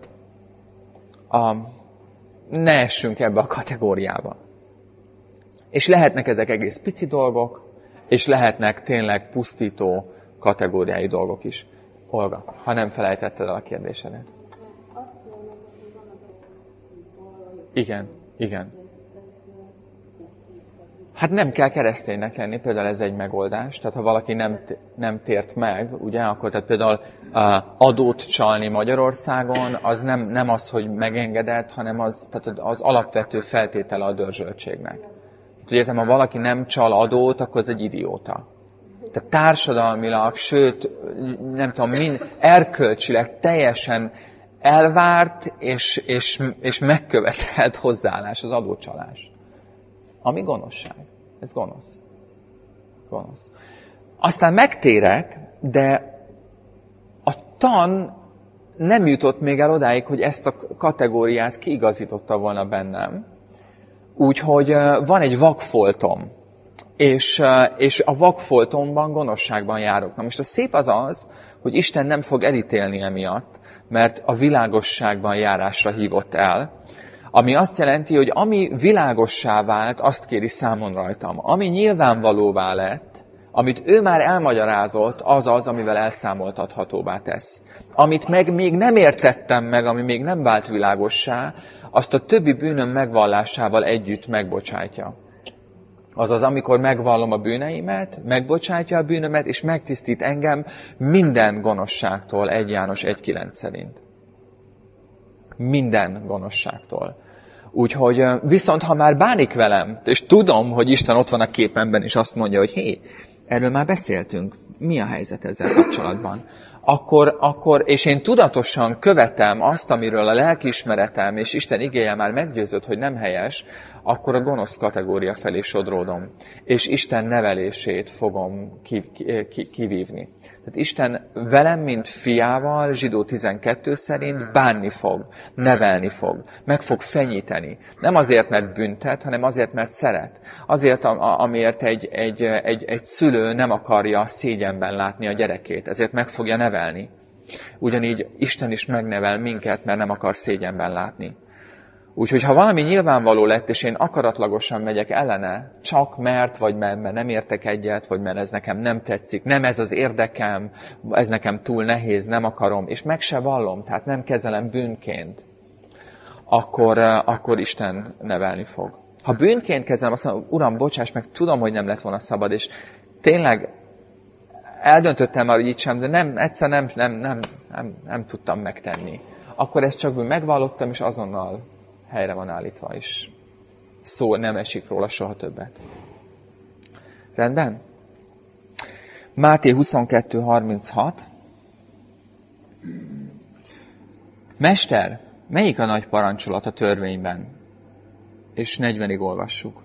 a, ne essünk ebbe a kategóriába. És lehetnek ezek egész pici dolgok, és lehetnek tényleg pusztító kategóriái dolgok is. Olga, ha nem felejtetted el a kérdésedet. Igen, igen. Hát nem kell kereszténynek lenni, például ez egy megoldás. Tehát ha valaki nem, nem tért meg, ugye, akkor tehát például uh, adót csalni Magyarországon, az nem, nem az, hogy megengedett, hanem az, tehát az alapvető feltétele a dörzsöltségnek. Ugye, ha valaki nem csal adót, akkor az egy idióta. Tehát társadalmilag, sőt, nem tudom, mind, erkölcsileg teljesen elvárt és, és, és megkövetelt hozzáállás az adócsalás. Ami gonoszság. Ez gonosz. Gonosz. Aztán megtérek, de a tan nem jutott még el odáig, hogy ezt a kategóriát kiigazította volna bennem. Úgyhogy van egy vakfoltom, és, és a vakfoltomban gonoszságban járok. Na most a szép az az, hogy Isten nem fog elítélni emiatt, mert a világosságban járásra hívott el, ami azt jelenti, hogy ami világossá vált, azt kéri számon rajtam. Ami nyilvánvalóvá lett, amit ő már elmagyarázott, az az, amivel elszámoltathatóvá tesz. Amit meg még nem értettem meg, ami még nem vált világossá, azt a többi bűnöm megvallásával együtt megbocsátja. Azaz, amikor megvallom a bűneimet, megbocsátja a bűnömet, és megtisztít engem minden gonoszságtól, egy János egy kilenc szerint. Minden gonoszságtól. Úgyhogy viszont, ha már bánik velem, és tudom, hogy Isten ott van a képemben, és azt mondja, hogy hé, erről már beszéltünk, mi a helyzet ezzel kapcsolatban? Akkor, akkor, és én tudatosan követem azt, amiről a lelkiismeretem és Isten igéje már meggyőzött, hogy nem helyes, akkor a gonosz kategória felé sodródom. És Isten nevelését fogom kivívni. Tehát Isten velem, mint fiával, Zsidó tizenkettő szerint bánni fog, nevelni fog, meg fog fenyíteni. Nem azért, mert büntet, hanem azért, mert szeret. Azért, amiért egy, egy, egy, egy szülő nem akarja szégyenben látni a gyerekét, ezért meg fogja nevelni. Ugyanígy Isten is megnevel minket, mert nem akar szégyenben látni. Úgyhogy ha valami nyilvánvaló lett, és én akaratlagosan megyek ellene, csak mert, vagy mert, mert nem értek egyet, vagy mert ez nekem nem tetszik, nem ez az érdekem, ez nekem túl nehéz, nem akarom, és meg se vallom, tehát nem kezelem bűnként, akkor, akkor Isten nevelni fog. Ha bűnként kezelem, azt mondom, Uram, bocsáss meg, tudom, hogy nem lett volna szabad, és tényleg eldöntöttem már, hogy így sem, de nem, egyszer nem, nem, nem, nem, nem tudtam megtenni. Akkor ezt csak megvallottam, és azonnal helyre van állítva, és szó nem esik róla soha többet. Rendben? Máté huszonkettő harminchat. Mester, melyik a nagy parancsolat a törvényben? És negyvenig olvassuk.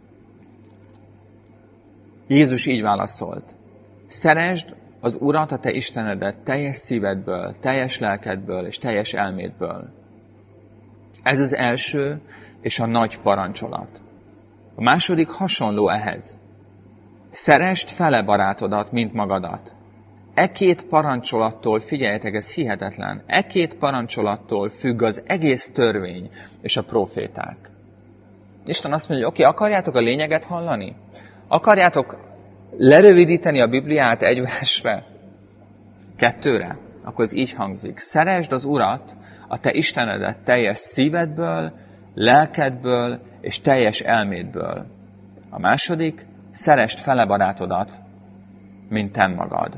Jézus így válaszolt. Szeresd az Urat, a te Istenedet teljes szívedből, teljes lelkedből és teljes elmédből. Ez az első és a nagy parancsolat. A második hasonló ehhez. Szeresd fele barátodat, mint magadat. E két parancsolattól, figyeljetek, ez hihetetlen, e két parancsolattól függ az egész törvény és a proféták. Isten azt mondja, hogy oké, okay, akarjátok a lényeget hallani? Akarjátok lerövidíteni a Bibliát egy versre? Kettőre? Akkor ez így hangzik. Szeresd az Urat, a te Istenedet teljes szívedből, lelkedből és teljes elmédből. A második, szeresd fele barátodat, mint te magad.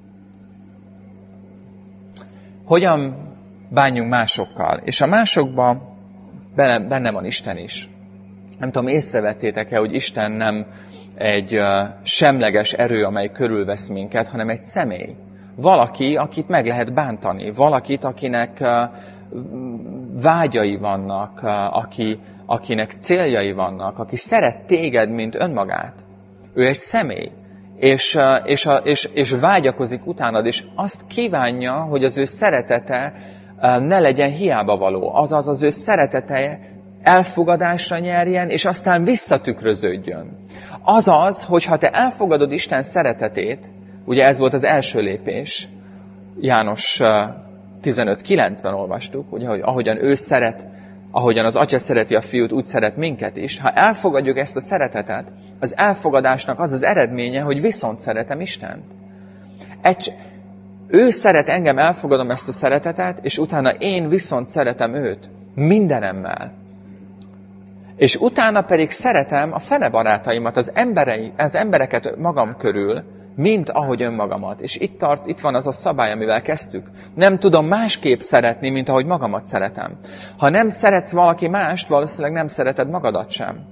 Hogyan bánjunk másokkal? És a másokban benne van Isten is. Nem tudom, észrevettétek-e, hogy Isten nem egy uh, semleges erő, amely körülvesz minket, hanem egy személy. Valaki, akit meg lehet bántani. Valakit, akinek uh, vágyai vannak, uh, aki, akinek céljai vannak, aki szeret téged, mint önmagát. Ő egy személy. És, és, és, és vágyakozik utánad, és azt kívánja, hogy az ő szeretete ne legyen hiába való. Azaz az ő szeretete elfogadásra nyerjen, és aztán visszatükröződjön. Azaz, hogyha te elfogadod Isten szeretetét, ugye ez volt az első lépés, János tizenöt kilencben olvastuk, ugye, hogy ahogyan ő szeret, ahogyan az Atya szereti a Fiút, úgy szeret minket is. Ha elfogadjuk ezt a szeretetet, az elfogadásnak az az eredménye, hogy viszont szeretem Istent. Egy, ő szeret engem, elfogadom ezt a szeretetet, és utána én viszont szeretem őt mindenemmel. És utána pedig szeretem a fele barátaimat, az, emberei, az embereket magam körül, mint ahogy önmagamat. És itt, tart, itt van az a szabály, amivel kezdtük. Nem tudom másképp szeretni, mint ahogy magamat szeretem. Ha nem szeretsz valaki mást, valószínűleg nem szereted magadat sem.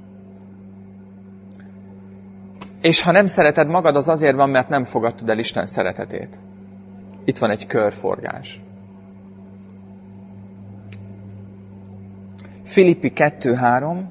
És ha nem szereted magad, az azért van, mert nem fogadtad el Isten szeretetét. Itt van egy körforgás. Filippi kettő három.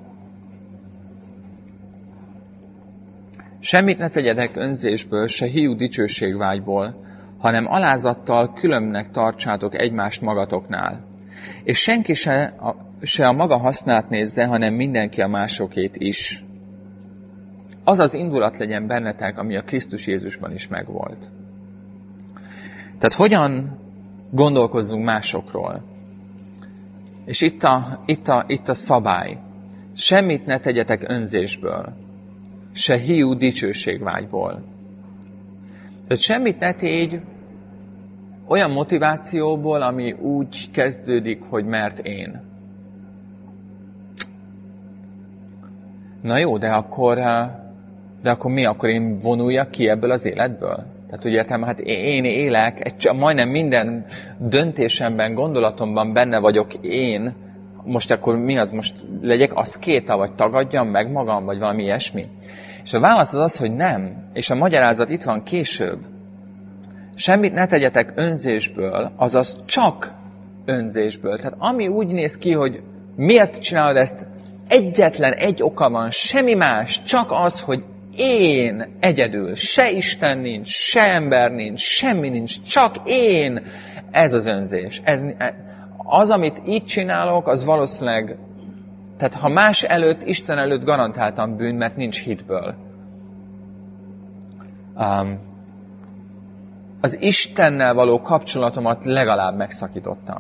Semmit ne tegyetek önzésből, se hiú dicsőségvágyból, hanem alázattal különbnek tartsátok egymást magatoknál. És senki se a, se a maga hasznát nézze, hanem mindenki a másokét is. Az az indulat legyen bennetek, ami a Krisztus Jézusban is megvolt. Tehát hogyan gondolkozzunk másokról? És itt a, itt a, itt a szabály. Semmit ne tegyetek önzésből, se hiú dicsőségvágyból. Tehát semmit ne tégy olyan motivációból, ami úgy kezdődik, hogy mert én. Na jó, de akkor, de akkor mi? Akkor én vonuljak ki ebből az életből? Tehát úgy értem, hát én élek, egy, majdnem minden döntésemben, gondolatomban benne vagyok én. Most akkor mi az? Most legyek aszkéta, vagy tagadjam meg magam, vagy valami ilyesmi? És a válasz az az, hogy nem. És a magyarázat itt van később. Semmit ne tegyetek önzésből, azaz csak önzésből. Tehát ami úgy néz ki, hogy miért csinálod ezt, egyetlen egy oka van, semmi más, csak az, hogy én egyedül, se Isten nincs, se ember nincs, semmi nincs, csak én. Ez az önzés. Ez, az, amit így csinálok, az valószínűleg, tehát ha más előtt, Isten előtt garantáltan bűn, mert nincs hitből. Um, az Istennel való kapcsolatomat legalább megszakítottam.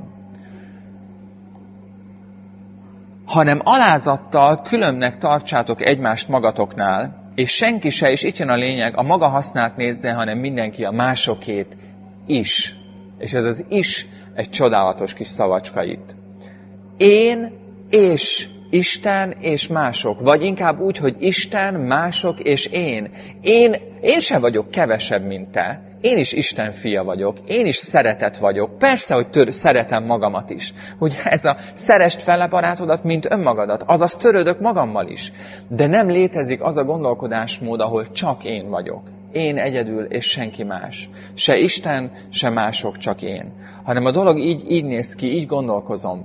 Hanem alázattal különbnek tartsátok egymást magatoknál, és senki se, és itt jön a lényeg, a maga hasznát nézze, hanem mindenki a másokét is. És ez az is egy csodálatos kis szavacska itt. Én és Isten és mások. Vagy inkább úgy, hogy Isten, mások és én. Én, én sem vagyok kevesebb, mint te. Én is Isten fia vagyok. Én is szeretet vagyok. Persze, hogy tör, szeretem magamat is. Hogy ez a szerest fele barátodat, mint önmagadat. Azaz törődök magammal is. De nem létezik az a gondolkodásmód, ahol csak én vagyok. Én egyedül, és senki más. Se Isten, se mások, csak én. Hanem a dolog így, így néz ki, így gondolkozom.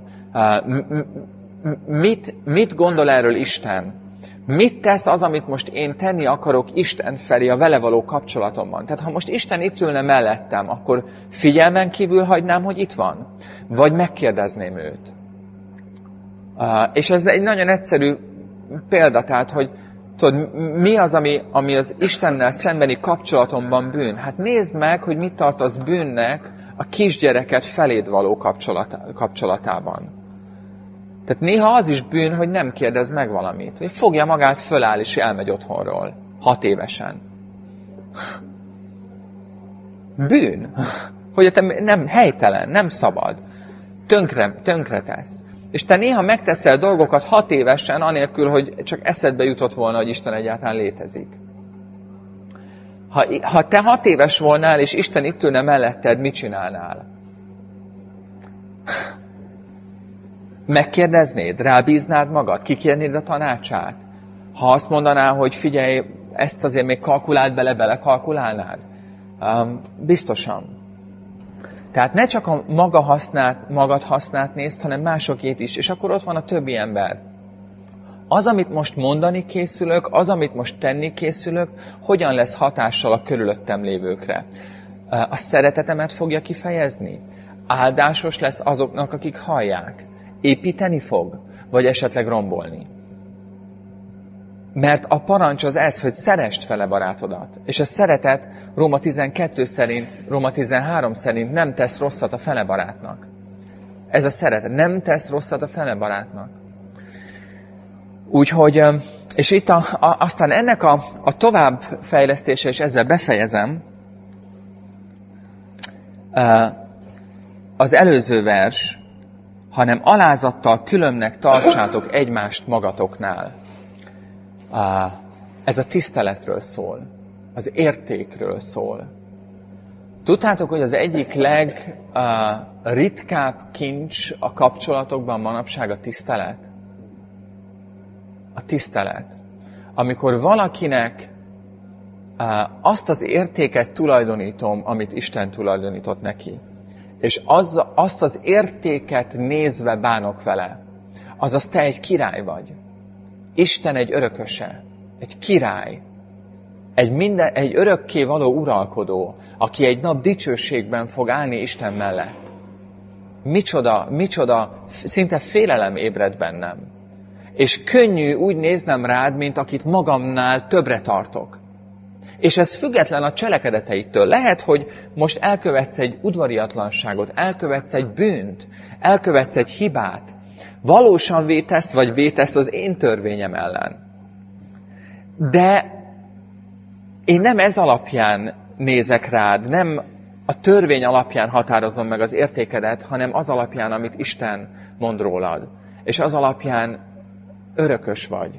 Mit, mit gondol erről Isten? Mit tesz az, amit most én tenni akarok Isten felé a vele való kapcsolatomban? Tehát ha most Isten itt ülne mellettem, akkor figyelmen kívül hagynám, hogy itt van? Vagy megkérdezném őt? Uh, és ez egy nagyon egyszerű példa, tehát, hogy tudod, mi az, ami, ami az Istennel szembeni kapcsolatomban bűn? Hát nézd meg, hogy mit tartasz bűnnek a kisgyereket feléd való kapcsolat, kapcsolatában. Tehát néha az is bűn, hogy nem kérdez meg valamit. Hogy fogja magát, föláll és elmegy otthonról. Hat évesen. Bűn. Hogy te nem helytelen, nem szabad. Tönkre, tönkre tesz. És te néha megteszel dolgokat hat évesen, anélkül, hogy csak eszedbe jutott volna, hogy Isten egyáltalán létezik. Ha, ha te hat éves volnál, és Isten itt ülne melletted, mit csinálnál? Megkérdeznéd? Rábíznád magad? Kikérnéd a tanácsát? Ha azt mondaná, hogy figyelj, ezt azért még kalkuláld bele, belekalkulálnád? Um, biztosan. Tehát ne csak a maga hasznát, magad hasznát nézd, hanem másokét is. És akkor ott van a többi ember. az, amit most mondani készülök, az, amit most tenni készülök, hogyan lesz hatással a körülöttem lévőkre. A szeretetemet fogja kifejezni? Áldásos lesz azoknak, akik hallják? Építeni fog? Vagy esetleg rombolni? Mert a parancs az ez, hogy szeresd fele barátodat. És a szeretet Róma tizenkettő szerint, Róma tizenhárom szerint nem tesz rosszat a fele barátnak. Ez a szeretet nem tesz rosszat a fele barátnak. Úgyhogy, és itt a, a, aztán ennek a, a továbbfejlesztése, és ezzel befejezem, az előző vers, hanem alázattal különbnek tartsátok egymást magatoknál. Ez a tiszteletről szól, az értékről szól. Tudtátok, hogy az egyik legritkább kincs a kapcsolatokban manapság a tisztelet? A tisztelet. Amikor valakinek azt az értéket tulajdonítom, amit Isten tulajdonított neki, és az, azt az értéket nézve bánok vele, azaz te egy király vagy. Isten egy örököse, egy király, egy, minden, egy örökké való uralkodó, aki egy nap dicsőségben fog állni Isten mellett. Micsoda, micsoda, szinte félelem ébred bennem. És könnyű úgy néznem rád, mint akit magamnál többre tartok. És ez független a cselekedeteitől. Lehet, hogy most elkövetsz egy udvariatlanságot, elkövetsz egy bűnt, elkövetsz egy hibát, valósan vétesz, vagy vétesz az én törvényem ellen. De én nem ez alapján nézek rád, nem a törvény alapján határozom meg az értékedet, hanem az alapján, amit Isten mond rólad. És az alapján örökös vagy.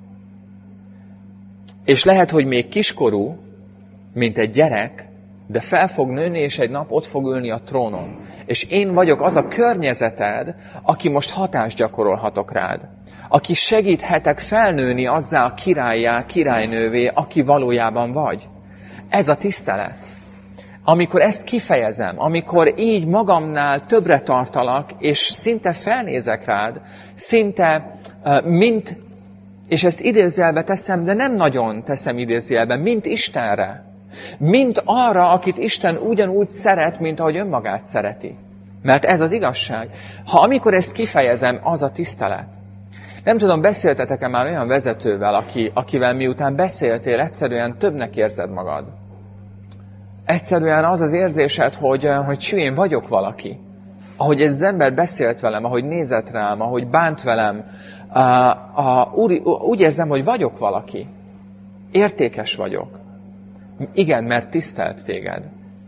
És lehet, hogy még kiskorú, mint egy gyerek, de fel fog nőni, és egy nap ott fog ülni a trónon. És én vagyok az a környezeted, aki most hatást gyakorolhatok rád. Aki segíthetek felnőni azzá a királlyá, királynővé, aki valójában vagy. Ez a tisztelet. Amikor ezt kifejezem, amikor így magamnál többre tartalak, és szinte felnézek rád, szinte uh, mint, és ezt idézőjelbe teszem, de nem nagyon teszem idézőjelbe, mint Istenre. Mint arra, akit Isten ugyanúgy szeret, mint ahogy önmagát szereti. Mert ez az igazság. Ha amikor ezt kifejezem, az a tisztelet. Nem tudom, beszéltetek-e már olyan vezetővel, aki, akivel miután beszéltél, egyszerűen többnek érzed magad. Egyszerűen az az érzésed, hogy, hogy csű, én vagyok valaki. Ahogy ez az ember beszélt velem, ahogy nézett rám, ahogy bánt velem, a, a, úgy, úgy érzem, hogy vagyok valaki. Értékes vagyok. Igen, mert tisztelt téged.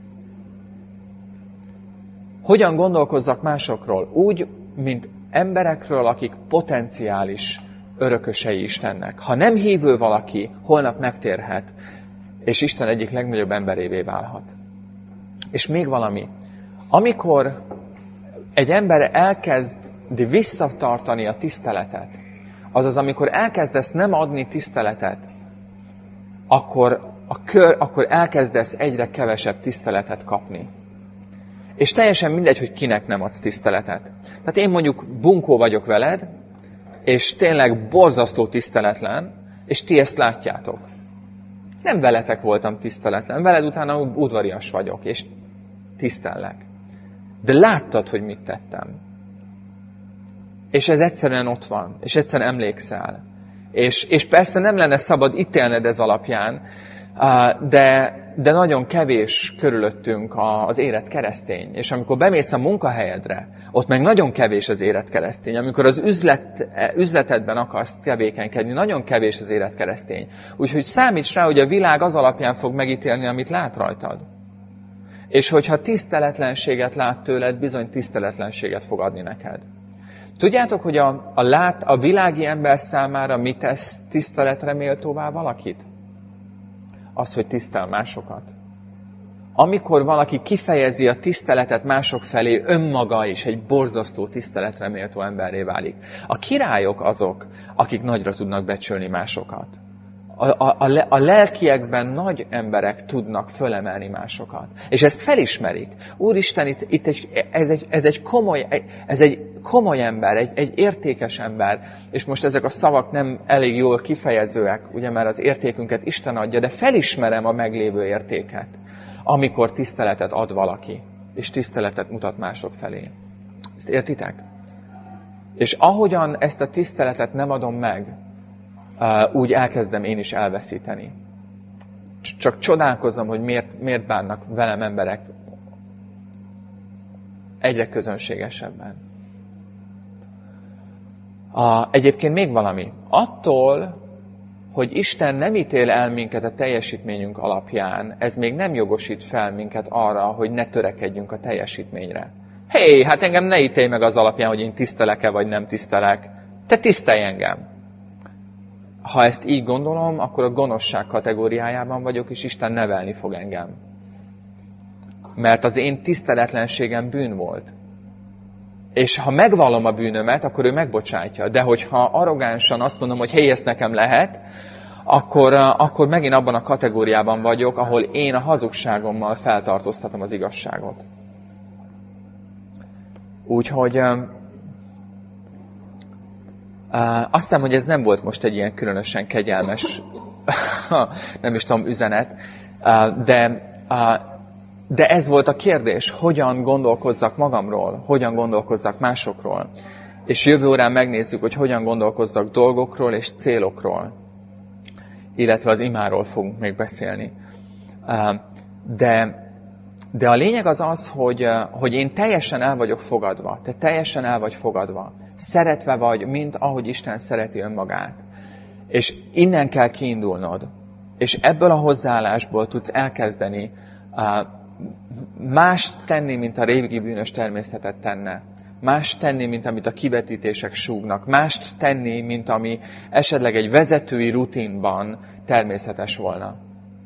Hogyan gondolkozzak másokról? Úgy, mint emberekről, akik potenciális örökösei Istennek. Ha nem hívő valaki, holnap megtérhet, és Isten egyik legnagyobb emberévé válhat. És még valami. Amikor egy ember elkezdi visszatartani a tiszteletet, azaz amikor elkezdesz nem adni tiszteletet, akkor, a kör, akkor elkezdesz egyre kevesebb tiszteletet kapni. És teljesen mindegy, hogy kinek nem adsz tiszteletet. Tehát én mondjuk bunkó vagyok veled, és tényleg borzasztó tiszteletlen, és ti ezt látjátok. Nem veletek voltam tiszteletlen, veled utána udvarias vagyok, és tisztellek. De láttad, hogy mit tettem. És ez egyszerűen ott van, és egyszerűen emlékszel. És, és persze nem lenne szabad ítélned ez alapján, de, de nagyon kevés körülöttünk az érett keresztény. És amikor bemész a munkahelyedre, ott meg nagyon kevés az érett keresztény. Amikor az üzlet, üzletedben akarsz tevékenykedni, nagyon kevés az érett keresztény. Úgyhogy számíts rá, hogy a világ az alapján fog megítélni, amit lát rajtad. És hogyha tiszteletlenséget lát tőled, bizony tiszteletlenséget fog adni neked. Tudjátok, hogy a, a, lát, a világi ember számára mit tesz tiszteletre méltóvá valakit? Az, hogy tisztel másokat. Amikor valaki kifejezi a tiszteletet mások felé, önmaga is egy borzasztó tiszteletre méltó emberré válik. A királyok azok, akik nagyra tudnak becsülni másokat. A, a, a, a lelkiekben nagy emberek tudnak fölemelni másokat. És ezt felismerik. Úristen, itt, itt egy, ez, egy, ez, egy komoly, ez egy komoly ember, egy, egy értékes ember, és most ezek a szavak nem elég jól kifejezőek, ugye, mert az értékünket Isten adja, de felismerem a meglévő értéket, amikor tiszteletet ad valaki, és tiszteletet mutat mások felé. Ezt értitek? És ahogyan ezt a tiszteletet nem adom meg, úgy elkezdem én is elveszíteni. Csak csodálkozom, hogy miért, miért bánnak velem emberek egyre közönségesebben. A, egyébként még valami. Attól, hogy Isten nem ítél el minket a teljesítményünk alapján, ez még nem jogosít fel minket arra, hogy ne törekedjünk a teljesítményre. Hé, hey, hát engem ne ítélj meg az alapján, hogy én tisztelek-e vagy nem tisztelek. Te tisztelj engem. Ha ezt így gondolom, akkor a gonoszság kategóriájában vagyok, és Isten nevelni fog engem. Mert az én tiszteletlenségem bűn volt. És ha megvallom a bűnömet, akkor ő megbocsátja. De hogyha arrogánsan azt mondom, hogy hé, ezt nekem lehet, akkor, akkor megint abban a kategóriában vagyok, ahol én a hazugságommal feltartóztatom az igazságot. Úgyhogy uh, azt hiszem, hogy ez nem volt most egy ilyen különösen kegyelmes, nem is tudom, üzenet, uh, de, uh, de ez volt a kérdés, hogyan gondolkozzak magamról, hogyan gondolkozzak másokról. És jövő órán megnézzük, hogy hogyan gondolkozzak dolgokról és célokról, illetve az imáról fogunk még beszélni. Uh, de De a lényeg az az, hogy, hogy én teljesen el vagyok fogadva. Te teljesen el vagy fogadva. Szeretve vagy, mint ahogy Isten szereti önmagát. És innen kell kiindulnod. És ebből a hozzáállásból tudsz elkezdeni mást tenni, mint a régi bűnös természetet tenne. Mást tenni, mint amit a kivetítések súgnak. Mást tenni, mint ami esetleg egy vezetői rutinban természetes volna.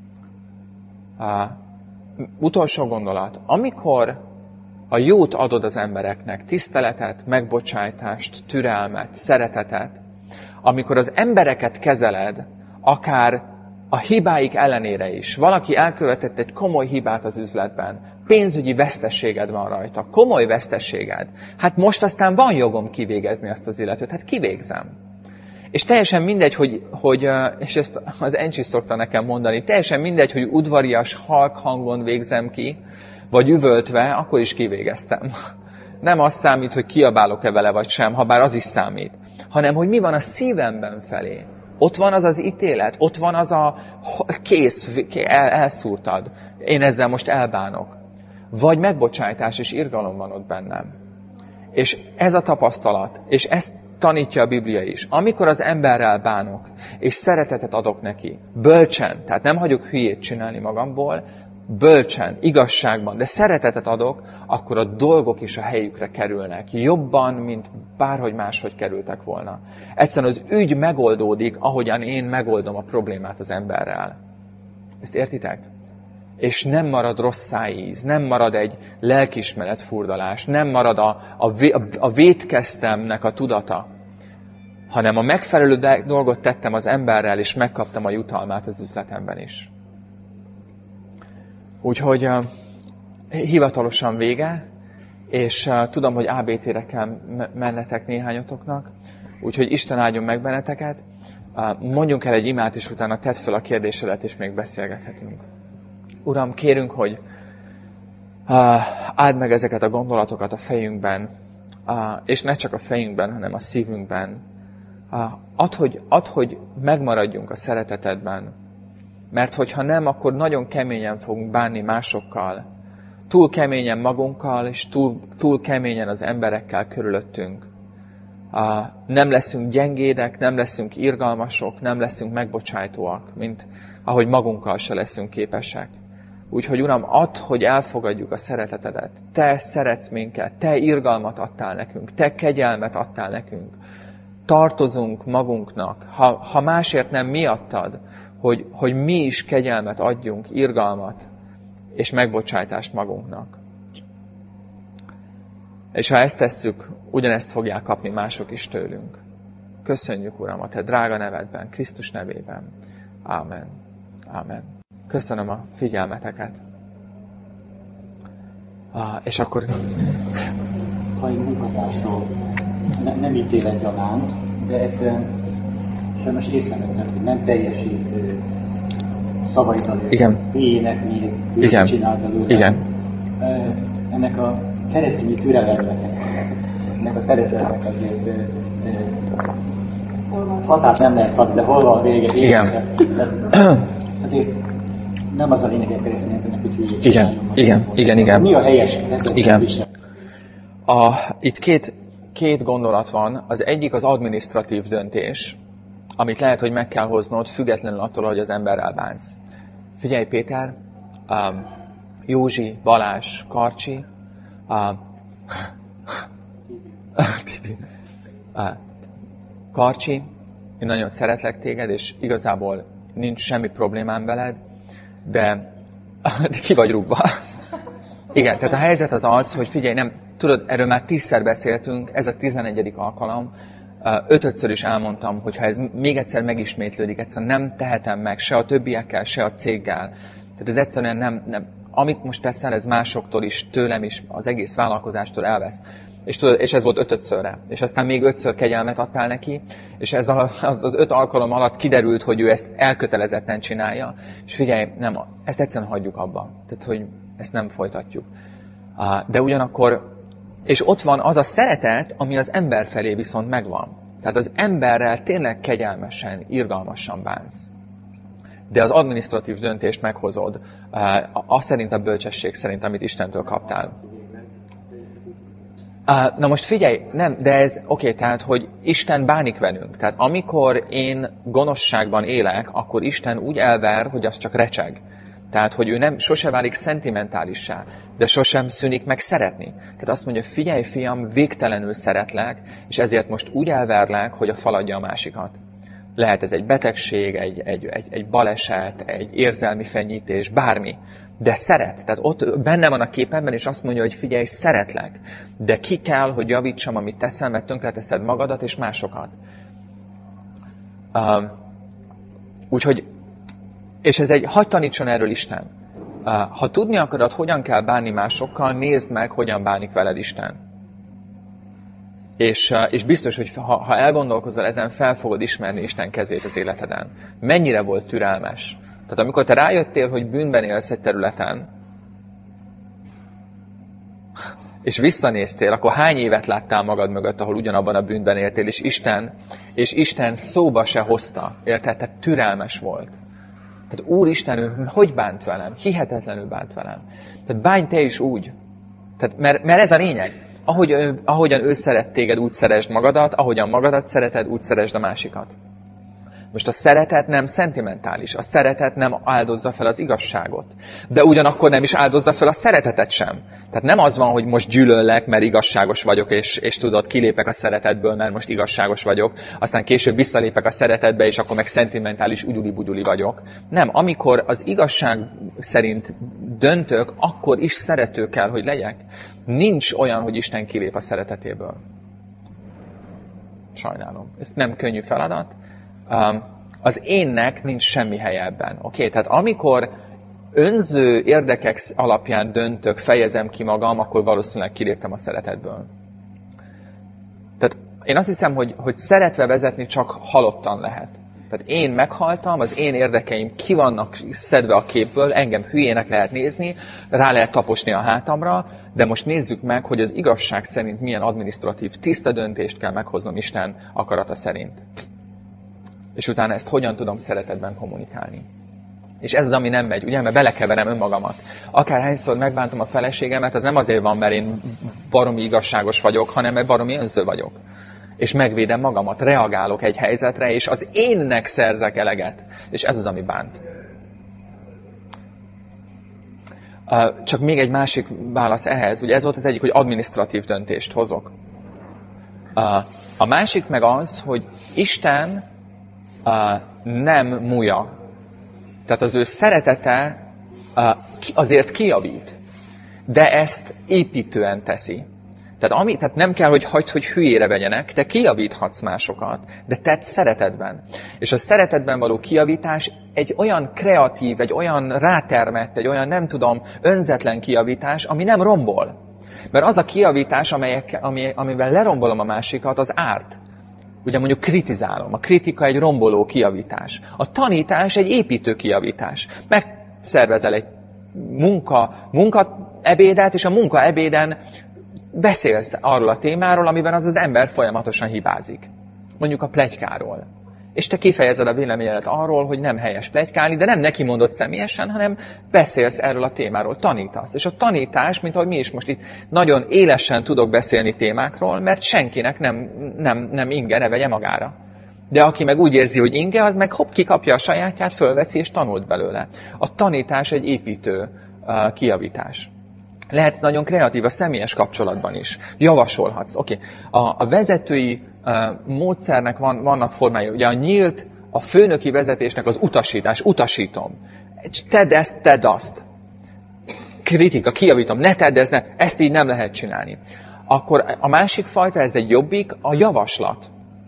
Utolsó gondolat. Amikor a jót adod az embereknek, tiszteletet, megbocsájtást, türelmet, szeretetet, amikor az embereket kezeled, akár a hibáik ellenére is, valaki elkövetett egy komoly hibát az üzletben, pénzügyi veszteséged van rajta, komoly veszteséged, hát most aztán van jogom kivégezni ezt az illetőt, hát kivégzem. És teljesen mindegy, hogy, hogy, és ezt az Encsi szokta nekem mondani, teljesen mindegy, hogy udvarias, halk hangon végzem ki, vagy üvöltve, akkor is kivégeztem. Nem az számít, hogy kiabálok-e vele vagy sem, ha bár az is számít, hanem hogy mi van a szívemben felé. Ott van az az ítélet, ott van az a kész, el, elszúrtad, én ezzel most elbánok. Vagy megbocsájtás és irgalom van ott bennem. És ez a tapasztalat, és ezt tanítja a Biblia is. Amikor az emberrel bánok, és szeretetet adok neki, bölcsen, tehát nem hagyok hülyét csinálni magamból, bölcsen, igazságban, de szeretetet adok, akkor a dolgok is a helyükre kerülnek. Jobban, mint bárhogy máshogy kerültek volna. Egyszerűen az ügy megoldódik, ahogyan én megoldom a problémát az emberrel. Ezt értitek? És nem marad rossz szájíz, nem marad egy lelkiismeret furdalás, nem marad a, a, a vétkeztemnek a tudata, hanem a megfelelő dolgot tettem az emberrel, és megkaptam a jutalmát az üzletemben is. Úgyhogy uh, hivatalosan vége, és uh, tudom, hogy á bé té-re kell mennetek néhányatoknak, úgyhogy Isten áldjon meg benneteket. Uh, mondjunk el egy imát, és utána tedd fel a kérdésedet, és még beszélgethetünk. Uram, kérünk, hogy uh, áld meg ezeket a gondolatokat a fejünkben, uh, és ne csak a fejünkben, hanem a szívünkben. Uh, add, hogy, add, hogy megmaradjunk a szeretetedben, mert hogyha nem, akkor nagyon keményen fogunk bánni másokkal, túl keményen magunkkal, és túl, túl keményen az emberekkel körülöttünk. Uh, nem leszünk gyengédek, nem leszünk irgalmasok, nem leszünk megbocsájtóak, mint ahogy magunkkal se leszünk képesek. Úgyhogy Uram, add, hogy elfogadjuk a szeretetedet. Te szeretsz minket, Te irgalmat adtál nekünk, Te kegyelmet adtál nekünk. Tartozunk magunknak, ha, ha másért nem miattad, hogy, hogy mi is kegyelmet adjunk, irgalmat és megbocsájtást magunknak. És ha ezt tesszük, ugyanezt fogják kapni mások is tőlünk. Köszönjük, Uram, a Te drága nevedben, Krisztus nevében. Ámen. Ámen. Köszönöm a figyelmeteket. Ah, és akkor... Mai munkatársom ne, nem ítélet gyanánt, de egyszerűen sajnos észreveszem, hogy nem teljesít szavaital, hülyének néz, hülyének csinál belőle. Igen. Ennek a keresztényi türelemnek, ennek a szeretetnek azért határt nem lehet szabni, de hol van a vége? Igen. Azért nem az a lényeg a keresztényeknek, hogy hülyék igen. csináljon. Igen, igen, igen. Mi a helyes igen. A, itt két, két gondolat van. Az egyik az adminisztratív döntés, amit lehet, hogy meg kell hoznod, függetlenül attól, hogy az emberrel bánsz. Figyelj, Péter, um, Józsi, Balázs, Karcsi, um, uh, Karcsi, én nagyon szeretlek téged, és igazából nincs semmi problémám veled, de, de ki vagy rúgva. Igen, tehát a helyzet az az, hogy figyelj, nem, tudod, erről már tízszer beszéltünk, ez a tizenegyedik alkalom, ötödször is elmondtam, hogy ha ez még egyszer megismétlődik, egyszerűen nem tehetem meg, se a többiekkel, se a céggel. Tehát ez egyszerűen nem, nem, amit most teszel, ez másoktól is, tőlem is, az egész vállalkozástól elvesz. És, tudod, és ez volt ötödszörre. És aztán még ötször kegyelmet adtál neki, és ez az öt alkalom alatt kiderült, hogy ő ezt elkötelezetten csinálja. És figyelj, nem, ezt egyszerűen hagyjuk abba. Tehát, hogy ezt nem folytatjuk. De ugyanakkor, és ott van az a szeretet, ami az ember felé viszont megvan. Tehát az emberrel tényleg kegyelmesen, irgalmasan bánsz. De az adminisztratív döntést meghozod, az szerint a bölcsesség szerint, amit Istentől kaptál. Na most figyelj, nem, de ez oké, okay, tehát, hogy Isten bánik velünk. Tehát amikor én gonoszságban élek, akkor Isten úgy elver, hogy az csak recseg. Tehát, hogy ő nem sose válik szentimentálissá, de sosem szűnik meg szeretni. Tehát azt mondja, figyelj fiam, végtelenül szeretlek, és ezért most úgy elverlek, hogy a faladja a másikat. Lehet ez egy betegség, egy, egy, egy, egy baleset, egy érzelmi fenyítés, bármi. De szeret. Tehát ott benne van a képemben, és azt mondja, hogy figyelj, szeretlek. De ki kell, hogy javítsam, amit teszel, mert tönkreteszed magadat és másokat. Uh, úgyhogy És ez egy, hadd tanítson erről Isten. Ha tudni akarod, hogyan kell bánni másokkal, nézd meg, hogyan bánik veled Isten. És, és biztos, hogy ha, ha elgondolkozol ezen, fel fogod ismerni Isten kezét az életeden. Mennyire volt türelmes. Tehát amikor te rájöttél, hogy bűnben élsz egy területen, és visszanéztél, akkor hány évet láttál magad mögött, ahol ugyanabban a bűnben éltél, és Isten, és Isten szóba se hozta. Érted? Tehát türelmes volt. Tehát Úristen, ő hogy bánt velem? Hihetetlenül bánt velem. Tehát bánj te is úgy. Tehát, mert, mert ez a lényeg. Ahogy ő, ahogyan ő szeret téged, úgy szeresd magadat, ahogyan magadat szereted, úgy szeresd a másikat. Most a szeretet nem szentimentális, a szeretet nem áldozza fel az igazságot. De ugyanakkor nem is áldozza fel a szeretetet sem. Tehát nem az van, hogy most gyűlöllek, mert igazságos vagyok, és, és tudod, kilépek a szeretetből, mert most igazságos vagyok, aztán később visszalépek a szeretetbe, és akkor meg szentimentális ugyuli-bugyuli vagyok. Nem, amikor az igazság szerint döntök, akkor is szerető kell, hogy legyek. Nincs olyan, hogy Isten kilép a szeretetéből. Sajnálom. Ez nem könnyű feladat. Az énnek nincs semmi helye ebben. Oké? Okay? Tehát amikor önző érdekek alapján döntök, fejezem ki magam, akkor valószínűleg kiléptem a szeretetből. Tehát én azt hiszem, hogy, hogy szeretve vezetni csak halottan lehet. Tehát én meghaltam, az én érdekeim ki vannak szedve a képből, engem hülyének lehet nézni, rá lehet taposni a hátamra, de most nézzük meg, hogy az igazság szerint milyen adminisztratív tiszta döntést kell meghoznom Isten akarata szerint. És utána ezt hogyan tudom szeretetben kommunikálni. És ez az, ami nem megy, ugye, mert belekeverem önmagamat. Akárhányszor megbántom a feleségemet, az nem azért van, mert én baromi igazságos vagyok, hanem mert baromi önző vagyok. És megvédem magamat, reagálok egy helyzetre, és az énnek szerzek eleget. És ez az, ami bánt. Csak még egy másik válasz ehhez. Ugye ez volt az egyik, hogy adminisztratív döntést hozok. A másik meg az, hogy Isten nem múja. Tehát az ő szeretete azért kijavít, de ezt építően teszi. Tehát, ami, tehát nem kell, hogy hagyd, hogy hülyére vegyenek, te kijavíthatsz másokat, de tedd szeretetben. És a szeretetben való kijavítás egy olyan kreatív, egy olyan rátermett, egy olyan nem tudom, önzetlen kijavítás, ami nem rombol. Mert az a kijavítás, amelyek, ami, amivel lerombolom a másikat, az árt. Ugye mondjuk kritizálom. A kritika egy romboló kijavítás. A tanítás egy építő kijavítás. Megszervezel egy munka, munkaebédet, és a munkaebéden beszélsz arról a témáról, amiben az az ember folyamatosan hibázik. Mondjuk a pletykáról. És te kifejezed a véleményedet arról, hogy nem helyes pletykálni, de nem neki mondod személyesen, hanem beszélsz erről a témáról, tanítasz. És a tanítás, mint ahogy mi is most itt nagyon élesen tudok beszélni témákról, mert senkinek nem, nem, nem inge, ne vegye magára. De aki meg úgy érzi, hogy inge, az meg hopp, kikapja a sajátját, fölveszi és tanult belőle. A tanítás egy építő uh, kijavítás. Lehetsz nagyon kreatív a személyes kapcsolatban is. Javasolhatsz. Oké. Okay. A, a vezetői uh, módszernek van, vannak formái. Ugye a nyílt, a főnöki vezetésnek az utasítás. Utasítom. Tedd ezt, tedd azt. Kritika, kijavítom. Ne tedd ezt, ne. Ezt így nem lehet csinálni. Akkor a másik fajta, ez egy jobbik, a javaslat.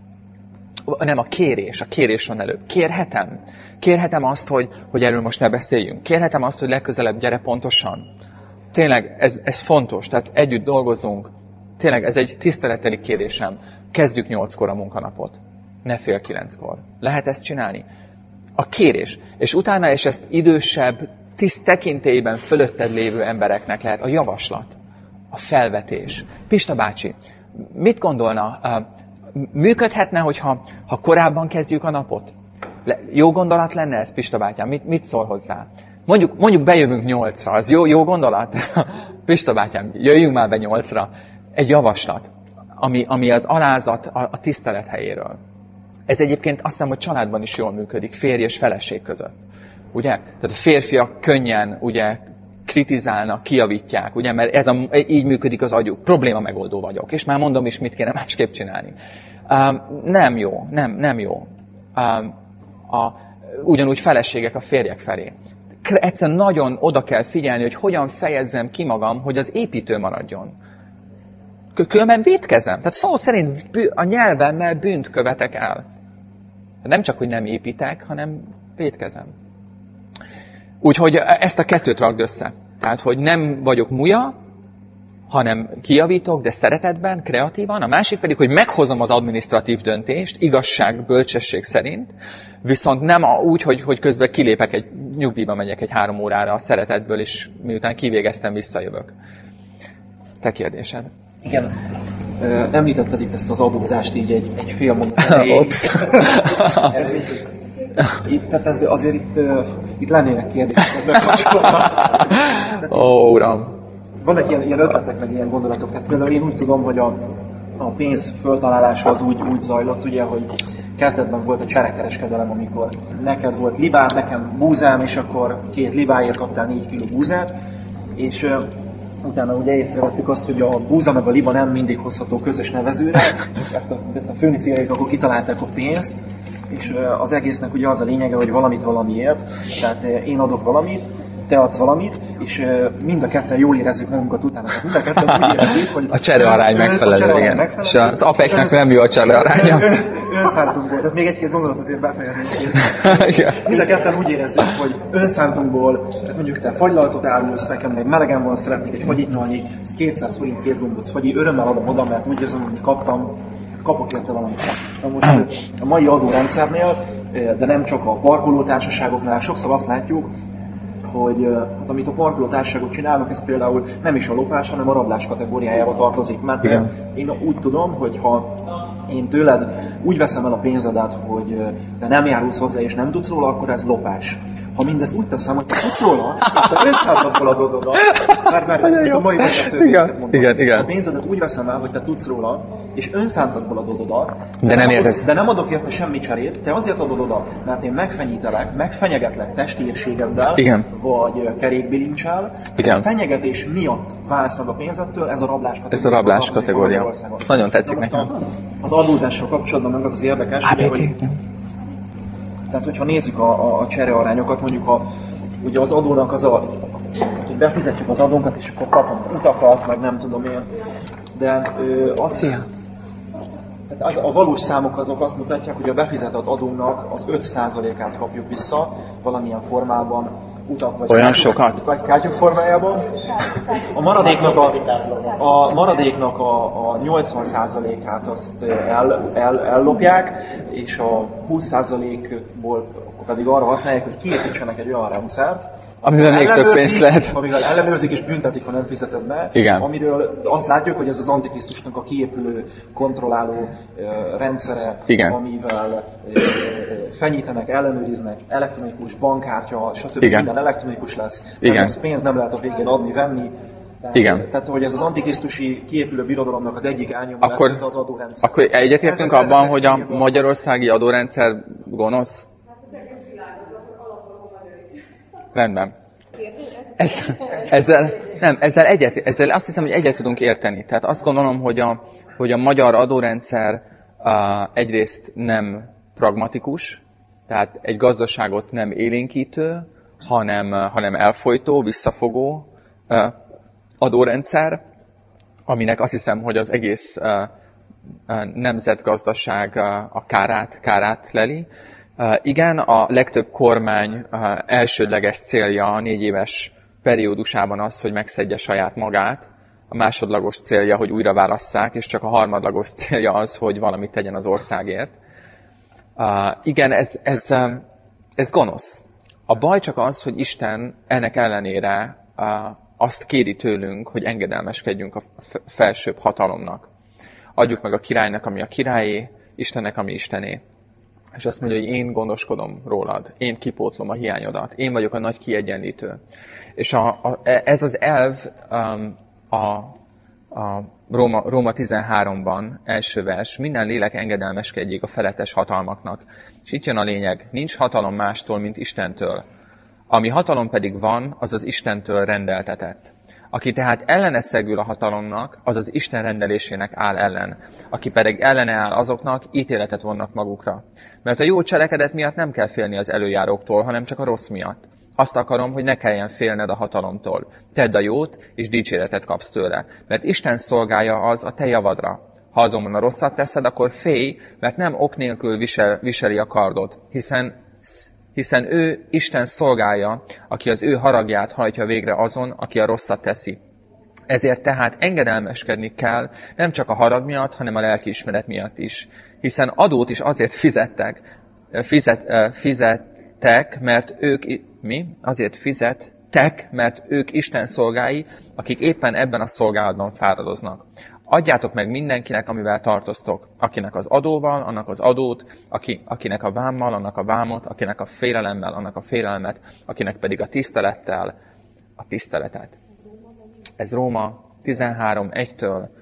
Nem, a kérés. A kérés van előbb. Kérhetem. Kérhetem azt, hogy, hogy erről most ne beszéljünk. Kérhetem azt, hogy legközelebb gyere pontosan. Tényleg ez, ez fontos, tehát együtt dolgozunk. Tényleg ez egy tiszteletteli kérésem. Kezdjük nyolckor a munkanapot. Ne fél kilenckor. Lehet ezt csinálni? A kérés. És utána, és ezt idősebb, tiszt tekintélyben fölötted lévő embereknek lehet a javaslat. A felvetés. Pista bácsi, mit gondolna? Működhetne, hogyha ha korábban kezdjük a napot? Jó gondolat lenne ez, Pista bátyám? Mit, mit szól hozzá? Mondjuk, mondjuk bejövünk nyolcra, az jó, jó gondolat? Pista bátyám, jöjjünk már be nyolcra. Egy javaslat, ami, ami az alázat a, a tisztelet helyéről. Ez egyébként azt hiszem, hogy családban is jól működik, férj és feleség között. Ugye? Tehát a férfiak könnyen ugye, kritizálnak, kijavítják, ugye? Mert ez a, így működik az agyuk. Probléma megoldó vagyok. És már mondom is, mit kéne másképp csinálni. Um, nem jó, nem, nem jó. Um, a, ugyanúgy feleségek a férjek felé. Egyszerűen nagyon oda kell figyelni, hogy hogyan fejezzem ki magam, hogy az építő maradjon. Különben vétkezem. Tehát szó szerint a nyelvemmel bűnt követek el. Nem csak, hogy nem építek, hanem vétkezem. Úgyhogy ezt a kettőt rakd össze. Tehát, hogy nem vagyok muja, hanem kijavítok, de szeretetben, kreatívan. A másik pedig, hogy meghozom az adminisztratív döntést, igazság, bölcsesség szerint, viszont nem úgy, hogy, hogy közben kilépek, egy nyugdíjba megyek egy három órára a szeretetből, és miután kivégeztem, visszajövök. Te kérdésed. Igen. Említetted itt ezt az adózást így egy, egy fél mondat. Ops. ez, itt, tehát ez, azért itt, itt lennének kérdések ezzel kapcsolatban. Ó, uram. Vannak ilyen, ilyen ötletek, meg ilyen gondolatok. Tehát például én úgy tudom, hogy a, a pénz föltalálása az úgy, úgy zajlott, ugye, hogy kezdetben volt egy cserekereskedelem, amikor neked volt libád, nekem búzám, és akkor két libáért kaptál négy kiló búzát, és uh, utána ugye észrevettük azt, hogy a búza meg a liba nem mindig hozható közös nevezőre, ezt a, ezt a főniciaiak akkor kitalálták a pénzt, és uh, az egésznek ugye az a lényege, hogy valamit valamiért, tehát uh, én adok valamit, te adsz valamit, és mind a ketten jól érezzük magunkat utána. Mind a ketten úgy érezzük, hogy... A cserearány megfelelő, igen. Megfelelő. És az apeknek önsz... nem jó a cserearánya. Önszántunkból, tehát még egy-két gondolatot azért befejezni. Mind a ketten úgy érezzük, hogy önszántunkból, tehát mondjuk te fagylaltot árulsz nekem, meg melegen van, szeretnék egy fagyit nyalni, ez kétszáz forint két gombóc fagyi, örömmel adom oda, mert úgy érzem, hogy kaptam, kapok érte valamit. Na most a mai adórendszernél, de nem csak a parkolótársaságoknál, sokszor azt látjuk, hogy hát, amit a parkolótársaságok csinálnak, ez például nem is a lopás, hanem a rablás kategóriájába tartozik. Mert igen. Én úgy tudom, hogy ha én tőled úgy veszem el a pénzedet, hogy te nem járulsz hozzá és nem tudsz róla, akkor ez lopás. Ha mindezt úgy teszem, hogy te tudsz róla, és te önszántatból adod oda, mert, mert, mert a mai vezetőket mondom, igen, igen. a pénzedet úgy veszem el, hogy te tudsz róla, és önszántatból adod oda, de, de, nem nem adod, de nem adok érte semmi cserét, te azért adod oda, mert én megfenyítelek, megfenyegetlek testi épségeddel, igen. vagy kerékbilincsel, a fenyegetés miatt válsz meg a pénzettől, ez a rablás kategória. Ez a rablás kategória. Nagyon tetszik nekem. Az adózással kapcsolatban meg az az érdekes, ugye, hogy, tehát hogyha nézzük a, a, a cserearányokat, mondjuk a, ugye az adónak az a, tehát hogy befizetjük az adónkat, és akkor kapunk utakat, meg nem tudom én, de ö, az, tehát az, a valós számok azok azt mutatják, hogy a befizetett adónak az öt százalékát kapjuk vissza valamilyen formában, utak, vagy olyan sokat? Vagy kátyú formájában. A maradéknak a, a, maradéknak a, a nyolcvan százalékát azt el, el, ellopják, és a húsz százalékból pedig arra használják, hogy kiépítsenek egy olyan rendszert, amivel még több pénzt lehet. Amivel ellenőrzik és büntetik, ha nem fizeted be. Igen. Amiről azt látjuk, hogy ez az Antikrisztusnak a kiépülő, kontrolláló uh, rendszere, igen. amivel uh, fenyítenek, ellenőriznek, elektronikus, bankkártya, stb. Igen. Minden elektronikus lesz. Igen. Ez pénzt nem lehet a végén adni, venni. Tehát, igen. Tehát, hogy ez az antikrisztusi kiépülő birodalomnak az egyik elnyomó akkor, lesz, ez az adórendszer. Akkor egyetértünk abban, hogy a magyarországi adórendszer gonosz? Rendben. Ez, ezzel, nem, ezzel, egyet, ezzel azt hiszem, hogy egyet tudunk érteni. Tehát azt gondolom, hogy a, hogy a magyar adórendszer uh, egyrészt nem pragmatikus, tehát egy gazdaságot nem élénkítő, hanem, uh, hanem elfojtó, visszafogó uh, adórendszer, aminek azt hiszem, hogy az egész uh, uh, nemzetgazdaság uh, a kárát, kárát leli. Uh, igen, a legtöbb kormány uh, elsődleges célja a négy éves periódusában az, hogy megszedje saját magát. A másodlagos célja, hogy újra válasszák, és csak a harmadlagos célja az, hogy valamit tegyen az országért. Uh, igen, ez, ez, uh, ez gonosz. A baj csak az, hogy Isten ennek ellenére uh, azt kéri tőlünk, hogy engedelmeskedjünk a felsőbb hatalomnak. Adjuk meg a királynak, ami a királyé, Istennek, ami Istené. És azt mondja, hogy én gondoskodom rólad, én kipótlom a hiányodat, én vagyok a nagy kiegyenlítő. És a, a, ez az elv um, a, a Róma, Róma tizenháromban, első vers, minden lélek engedelmeskedjék a felettes hatalmaknak. És itt jön a lényeg, nincs hatalom mástól, mint Istentől. Ami hatalom pedig van, az az Istentől rendeltetett. Aki tehát ellene szegül a hatalomnak, az az Isten rendelésének áll ellen. Aki pedig ellene áll azoknak, ítéletet vonnak magukra. Mert a jó cselekedet miatt nem kell félni az előjáróktól, hanem csak a rossz miatt. Azt akarom, hogy ne kelljen félned a hatalomtól. Tedd a jót, és dicséretet kapsz tőle. Mert Isten szolgálja az a te javadra. Ha azonban a rosszat teszed, akkor félj, mert nem ok nélkül visel, viseli a kardot, hiszen hiszen ő Isten szolgálja, aki az ő haragját hajtja végre azon, aki a rosszat teszi. Ezért tehát engedelmeskedni kell, nem csak a harag miatt, hanem a lelkiismeret miatt is. Hiszen adót is azért fizettek, fizet, fizettek, mert ők, mi? Azért fizettek, mert ők Isten szolgái, akik éppen ebben a szolgálatban fáradoznak. Adjátok meg mindenkinek, amivel tartoztok. Akinek az adóval, annak az adót, aki, akinek a vámmal, annak a vámot, akinek a félelemmel, annak a félelmet, akinek pedig a tisztelettel, a tiszteletet. Ez Róma tizenhárom egytől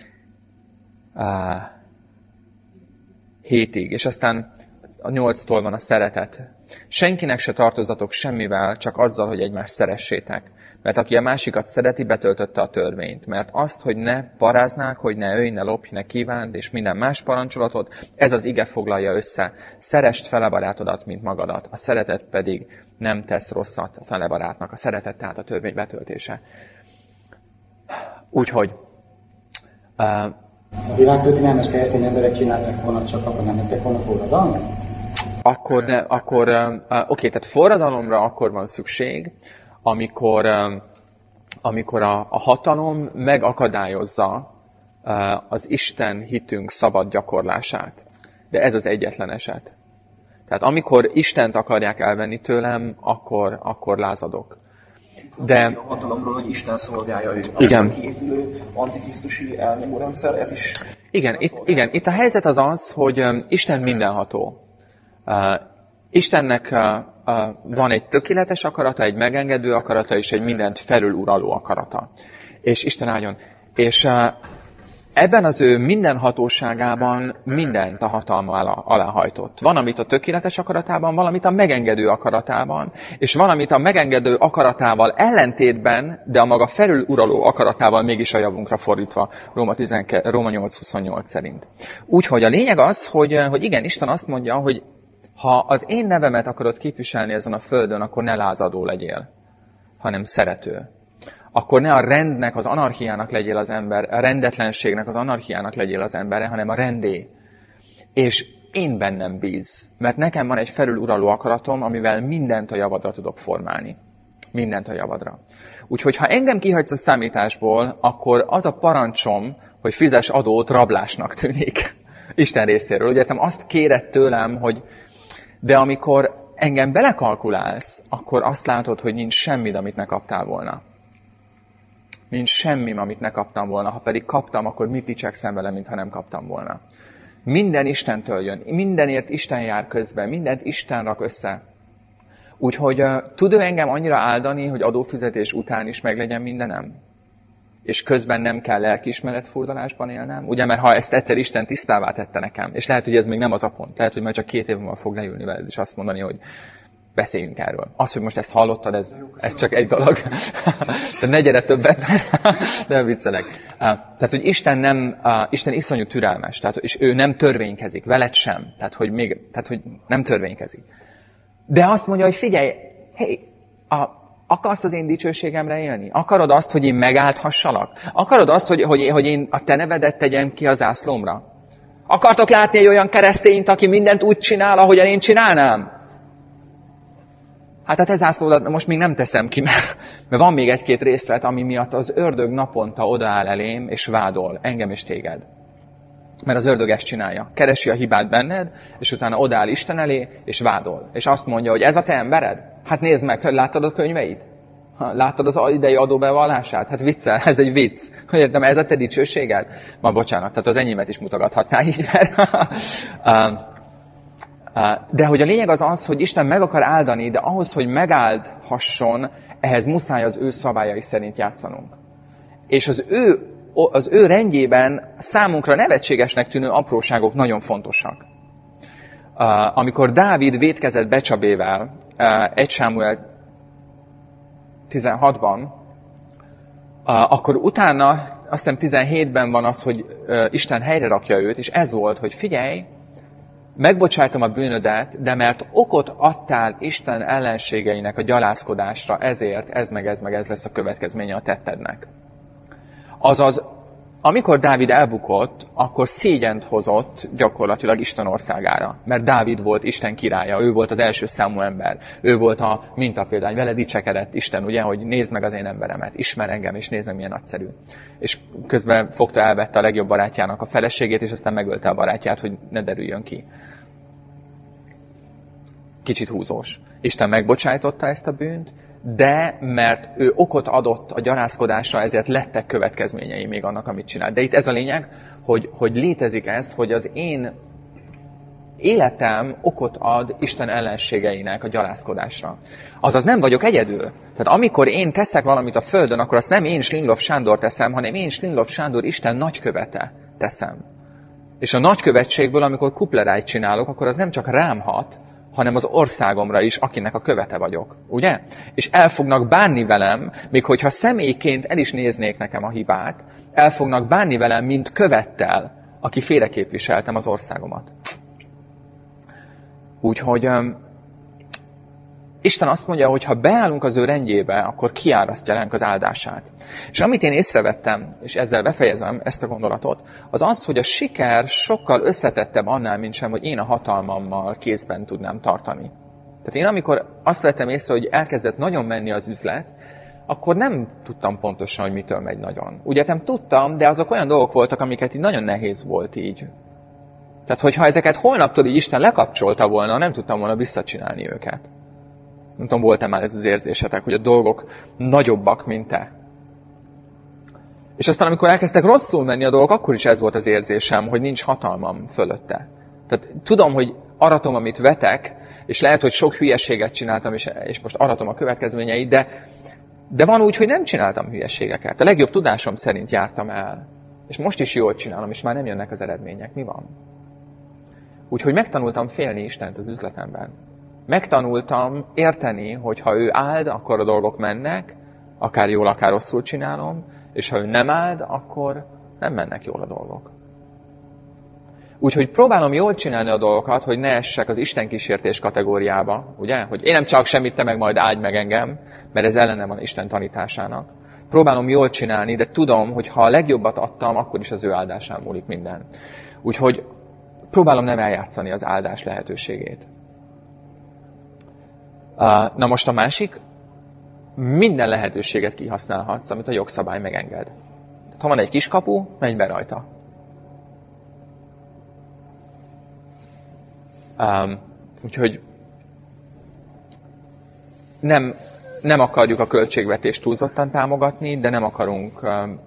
hétig, és aztán a nyolctól van a szeretet. Senkinek se tartozatok semmivel, csak azzal, hogy egymást szeressétek. Mert aki a másikat szereti, betöltötte a törvényt. Mert azt, hogy ne paráznák, hogy ne ölj, ne lopj, ne kívánd, és minden más parancsolatot, ez az ige foglalja össze. Szeresd fele barátodat, mint magadat. A szeretet pedig nem tesz rosszat a fele barátnak. A szeretet tehát a törvény betöltése. Úgyhogy... Uh, a világtörténelmet keresztény emberek csináltak volna, csak akkor nem lettek volna forradalmat? Akkor, ne, akkor uh, oké, okay, tehát forradalomra akkor van szükség, amikor, um, amikor a, a hatalom megakadályozza uh, az Isten hitünk szabad gyakorlását. De ez az egyetlen eset. Tehát amikor Istent akarják elvenni tőlem, akkor, akkor lázadok. De a hatalomról, hogy Isten szolgálja ő. Igen. A kiépülő antikrisztusi elnyomó rendszer, ez is... Igen itt, igen, itt a helyzet az az, hogy um, Isten mindenható. Uh, Istennek uh, uh, van egy tökéletes akarata, egy megengedő akarata, és egy mindent felüluraló akarata. És Isten áldjon. És uh, ebben az ő mindenhatóságában mindent a hatalma alá, alá hajtott. Van, amit a tökéletes akaratában, valamit a megengedő akaratában, és van, amit a megengedő akaratával ellentétben, de a maga felüluraló akaratával mégis a javunkra fordítva, Róma nyolc huszonnyolc szerint. Úgyhogy a lényeg az, hogy, hogy igen, Isten azt mondja, hogy ha az én nevemet akarod képviselni ezen a földön, akkor ne lázadó legyél, hanem szerető. Akkor ne a rendnek, az anarchiának legyél az ember, a rendetlenségnek, az anarchiának legyél az embere, hanem a rendé. És én bennem bíz, mert nekem van egy felüluraló akaratom, amivel mindent a javadra tudok formálni. mindent a javadra. Úgyhogy ha engem kihagysz a számításból, akkor az a parancsom, hogy fizess adót, rablásnak tűnik Isten részéről. Ugye értem, azt kéred tőlem, hogy de amikor engem belekalkulálsz, akkor azt látod, hogy nincs semmid, amit ne kaptál volna. Nincs semmi, amit ne kaptam volna. Ha pedig kaptam, akkor mit dicsekszem vele, mintha nem kaptam volna. Minden Istentől jön. Mindenért Isten jár közben. Mindent Isten rak össze. Úgyhogy uh, tud ő engem annyira áldani, hogy adófizetés után is meglegyen mindenem? És közben nem kell lelkiismeret furdalásban élnem? Ugye, mert ha ezt egyszer Isten tisztává tette nekem, és lehet, hogy ez még nem az a pont. Lehet, hogy majd csak két év múlva fog leülni veled, és azt mondani, hogy beszéljünk erről. Az, hogy most ezt hallottad, ez, ez csak egy dolog. Tehát ne gyere többet, de viccelek. Tehát, hogy Isten nem, Isten iszonyú türelmes, tehát, és ő nem törvénykezik, veled sem. Tehát, hogy, még, tehát, hogy nem törvénykezik. De azt mondja, hogy figyelj, hey, a, akarsz az én dicsőségemre élni? Akarod azt, hogy én megáldhassalak? Akarod azt, hogy, hogy, hogy én a te nevedet tegyem ki a zászlómra? Akartok látni egy olyan keresztényt, aki mindent úgy csinál, ahogyan én csinálnám? Hát a te zászlódat most még nem teszem ki, mert, mert van még egy-két részlet, ami miatt az ördög naponta odaáll elém, és vádol engem és téged. Mert az ördög ezt csinálja. Keresi a hibát benned, és utána odaáll Isten elé, és vádol. És azt mondja, hogy ez a te embered? Hát nézd meg, láttad a könyveit? Láttad az idei adóbevallását? Hát viccel, ez egy vicc. Hogy értem, ez a te dicsőséged? Ma bocsánat, tehát az enyémet is mutogathatnál így, mert... De hogy a lényeg az az, hogy Isten meg akar áldani, de ahhoz, hogy megáldhasson, ehhez muszáj az ő szabályai szerint játszanunk. És az ő, az ő rendjében számunkra nevetségesnek tűnő apróságok nagyon fontosak. Amikor Dávid vétkezett Becsabével, egy Sámuel tizenhatban, akkor utána, azt hiszem tizenhétben van az, hogy Isten helyre rakja őt, és ez volt, hogy figyelj, megbocsájtom a bűnödet, de mert okot adtál Isten ellenségeinek a gyalázkodásra, ezért ez meg ez meg ez lesz a következménye a tettednek. Azaz, amikor Dávid elbukott, akkor szégyent hozott gyakorlatilag Isten országára. Mert Dávid volt Isten királya, ő volt az első számú ember. Ő volt a mintapéldány, vele dicsekedett Isten, ugye, hogy nézd meg az én emberemet, ismer engem, és nézd meg milyen nagyszerű. És közben fogta, elvette a legjobb barátjának a feleségét, és aztán megölte a barátját, hogy ne derüljön ki. Kicsit húzós. Isten megbocsájtotta ezt a bűnt, de mert ő okot adott a gyalázkodásra, ezért lettek következményei még annak, amit csinál. De itt ez a lényeg, hogy, hogy létezik ez, hogy az én életem okot ad Isten ellenségeinek a gyalázkodásra. Azaz nem vagyok egyedül. Tehát amikor én teszek valamit a földön, akkor azt nem én Slinglov Sándor teszem, hanem én Slinglov Sándor Isten nagykövete teszem. És a nagykövetségből, amikor kuplerájt csinálok, akkor az nem csak rám hat, hanem az országomra is, akinek a követe vagyok. Ugye? És el fognak bánni velem, még hogyha személyként el is néznék nekem a hibát, el fognak bánni velem, mint követtel, aki félreképviseltem az országomat. Úgyhogy um, Isten azt mondja, hogy ha beállunk az ő rendjébe, akkor kiárasztja ránk az áldását. És amit én észrevettem, és ezzel befejezem ezt a gondolatot, az az, hogy a siker sokkal összetettebb annál, mint sem, hogy én a hatalmammal kézben tudnám tartani. Tehát én amikor azt vettem észre, hogy elkezdett nagyon menni az üzlet, akkor nem tudtam pontosan, hogy mitől megy nagyon. Ugye nem tudtam, de azok olyan dolgok voltak, amiket így nagyon nehéz volt így. Tehát, hogyha ezeket holnaptól így Isten lekapcsolta volna, nem tudtam volna visszacsinálni őket. Nem tudom, volt-e már ez az érzésetek, hogy a dolgok nagyobbak, mint te. És aztán, amikor elkezdtek rosszul menni a dolgok, akkor is ez volt az érzésem, hogy nincs hatalmam fölötte. Tehát tudom, hogy aratom, amit vetek, és lehet, hogy sok hülyeséget csináltam, és, és most aratom a következményeit, de, de van úgy, hogy nem csináltam hülyeségeket. A legjobb tudásom szerint jártam el. És most is jól csinálom, és már nem jönnek az eredmények. Mi van? Úgyhogy megtanultam félni Istent az üzletemben. Megtanultam érteni, hogy ha ő áld, akkor a dolgok mennek, akár jól, akár rosszul csinálom, és ha ő nem áld, akkor nem mennek jól a dolgok. Úgyhogy próbálom jól csinálni a dolgokat, hogy ne essek az Isten kísértés kategóriába, ugye? Hogy én nem csak semmit, te meg majd áldj meg engem, mert ez ellene van Isten tanításának. Próbálom jól csinálni, de tudom, hogy ha a legjobbat adtam, akkor is az ő áldásán múlik minden. Úgyhogy próbálom nem eljátszani az áldás lehetőségét. Na most a másik minden lehetőséget kihasználhatsz, amit a jogszabály megenged. Tehát, ha van egy kis kapu, menj be rajta. Um, úgyhogy nem, nem akarjuk a költségvetést túlzottan támogatni, de nem akarunk um,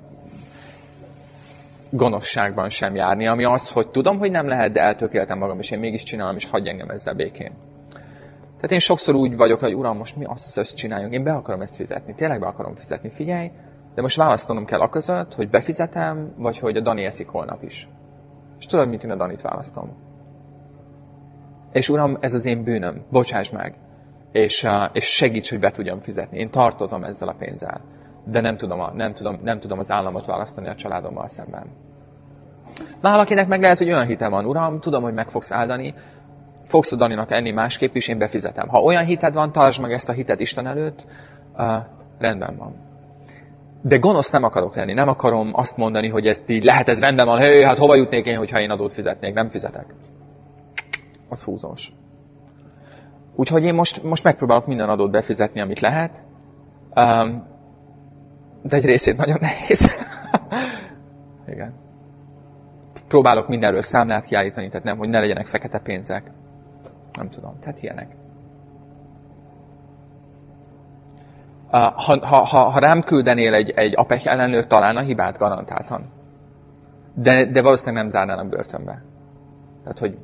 gonoszságban sem járni, ami az, hogy tudom, hogy nem lehet, de eltökéltem magam, és én mégis csinálom, és hagyj engem ezzel békén. Tehát én sokszor úgy vagyok, hogy uram, most mi azt ezt csináljunk, én be akarom ezt fizetni, tényleg be akarom fizetni, figyelj, de most választanom kell a között, hogy befizetem, vagy hogy a Dani eszik holnap is. És tudod, mint én a Danit választom. És uram, ez az én bűnöm, bocsáss meg, és, uh, és segíts, hogy be tudjam fizetni. Én tartozom ezzel a pénzzel, de nem tudom, a, nem, tudom, nem tudom az államot választani a családommal szemben. Valakinek meg lehet, hogy olyan hite van, uram, tudom, hogy meg fogsz áldani, fogsz a Daninak enni másképp is, én befizetem. Ha olyan hited van, tartsd meg ezt a hitet Isten előtt, uh, rendben van. De gonosz nem akarok lenni, nem akarom azt mondani, hogy ezt így lehet, ez rendben van, hé, hát hova jutnék én, hogyha én adót fizetnék, nem fizetek. Az húzós. Úgyhogy én most, most megpróbálok minden adót befizetni, amit lehet, um, de egy részét nagyon nehéz. Igen. Próbálok mindenről számlát kiállítani, tehát nem, hogy ne legyenek fekete pénzek. Nem tudom, tehát ilyenek. Uh, ha, ha, ha, ha rám küldenél egy, egy APEC ellenőr, talán a hibát garantáltan. De, de valószínűleg nem zárnának börtönbe. Tehát, hogy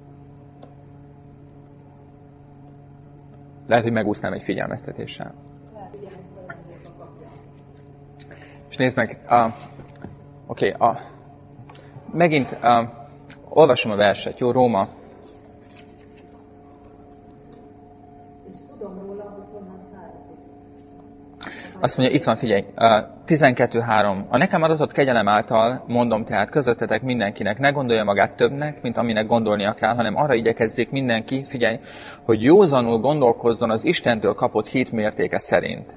lehet, hogy megúsznám egy figyelmeztetéssel. És nézd meg, uh, oké, okay, uh, megint uh, olvasom a verset, jó, Róma. Azt mondja, itt van, figyelj, tizenkettő három. A nekem adatott kegyelem által, mondom tehát közöttetek mindenkinek, ne gondolja magát többnek, mint aminek gondolnia kell, hanem arra igyekezzék mindenki, figyelj, hogy józanul gondolkozzon az Istentől kapott hit mértéke szerint.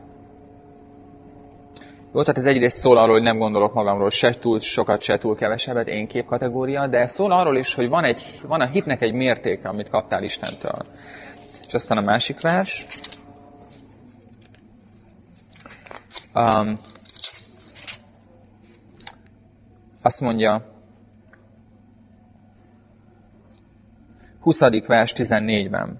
Jó, tehát ez egyrészt szól arról, hogy nem gondolok magamról se túl sokat, se túl kevesebbet, én képkategória, de szól arról is, hogy van, egy, van a hitnek egy mértéke, amit kaptál Istentől. És aztán a másik vers. Um, azt mondja, huszadik vers tizennégyben.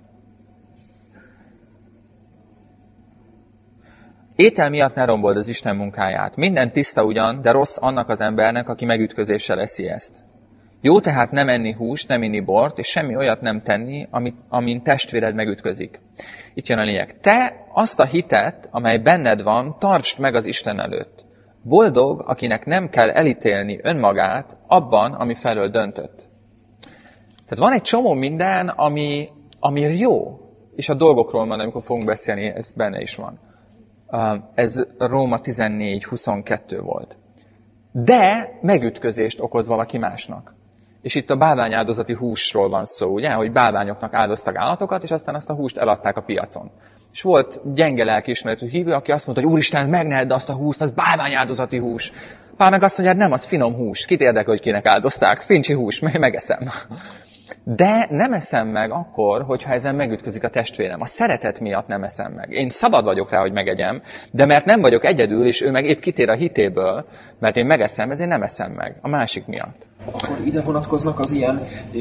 Étel miatt ne rombold az Isten munkáját. Minden tiszta ugyan, de rossz annak az embernek, aki megütközéssel eszi ezt. Jó tehát nem enni húst, nem inni bort, és semmi olyat nem tenni, amit, amin testvéred megütközik. Itt jön a lényeg. Te azt a hitet, amely benned van, tartsd meg az Isten előtt. Boldog, akinek nem kell elítélni önmagát abban, ami felől döntött. Tehát van egy csomó minden, ami, ami jó, és a dolgokról már, amikor fogunk beszélni, ez benne is van. Ez Róma tizennégy huszonkettő volt. De megütközést okoz valaki másnak. És itt a bálványáldozati húsról van szó, ugye? Hogy bálványoknak áldoztak állatokat, és aztán azt a húst eladták a piacon. És volt gyenge lelkiismeretű hívő, aki azt mondta, hogy Úristen, meg ne edd azt a húst, az bálványáldozati hús. Pál meg azt mondja, hát nem, az finom hús. Kit érdekel, hogy kinek áldozták? Fincsi hús, megeszem. De nem eszem meg akkor, hogyha ezen megütközik a testvérem. A szeretet miatt nem eszem meg. Én szabad vagyok rá, hogy megegyem, de mert nem vagyok egyedül, és ő meg épp kitér a hitéből, mert én megeszem, ezért nem eszem meg. A másik miatt. Akkor ide vonatkoznak az ilyen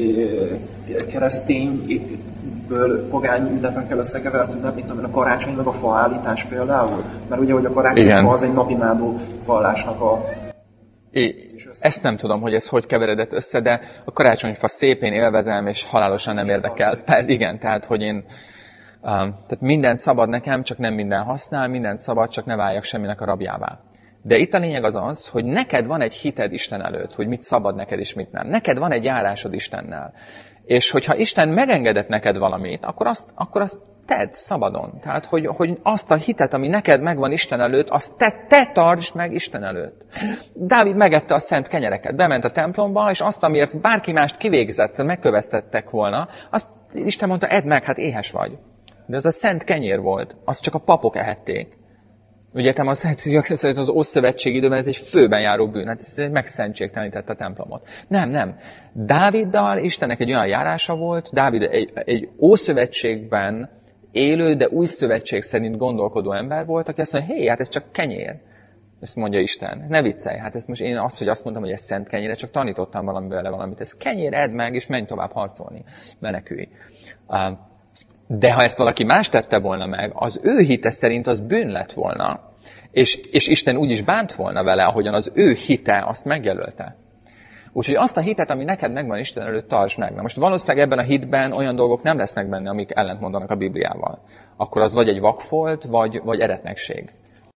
keresztényből pogány ünnepekkel összekevert ünnep, mint amilyen a karácsony, meg a faállítás például? Mert ugye, hogy a karácsony az egy napimádó vallásnak a... É, ezt nem tudom, hogy ez hogy keveredett össze, de a karácsonyfa szép, én élvezem, és halálosan nem érdekel. Persze, igen, tehát, hogy én... Um, tehát mindent szabad nekem, csak nem minden használ, mindent szabad, csak ne váljak semminek a rabjává. De itt a lényeg az az, hogy neked van egy hited Isten előtt, hogy mit szabad neked és mit nem. Neked van egy járásod Istennel. És hogyha Isten megengedett neked valamit, akkor azt, akkor azt tedd szabadon. Tehát, hogy, hogy azt a hitet, ami neked megvan Isten előtt, azt te, te tartsd meg Isten előtt. Dávid megette a szent kenyereket, bement a templomba, és azt, amiért bárki mást kivégzett, megköveztettek volna, azt Isten mondta, edd meg, hát éhes vagy. De ez a szent kenyér volt, azt csak a papok ehették. Ugye értem, az, az, az Ószövetség időben ez egy főben járó bűn, hát ez egy megszentségtelenítette a templomot. Nem, nem. Dáviddal Istennek egy olyan járása volt, Dávid egy, egy Ószövetségben élő, de új szövetség szerint gondolkodó ember volt, aki azt mondja, hé, hát ez csak kenyér. Ezt mondja Isten. Ne viccelj, hát ezt most én azt, hogy azt mondtam, hogy ez szent kenyér, csak tanítottam valami vele valamit. Ez kenyér, edd meg, és menj tovább harcolni. Menekülj. De ha ezt valaki más tette volna meg, az ő hite szerint az bűn lett volna, és, és Isten úgy is bánt volna vele, ahogyan az ő hite azt megjelölte. Úgyhogy azt a hitet, ami neked megvan Isten előtt, tartsd meg. Na most valószínűleg ebben a hitben olyan dolgok nem lesznek benne, amik ellentmondanak a Bibliával. Akkor az vagy egy vakfolt, vagy, vagy eretnekség.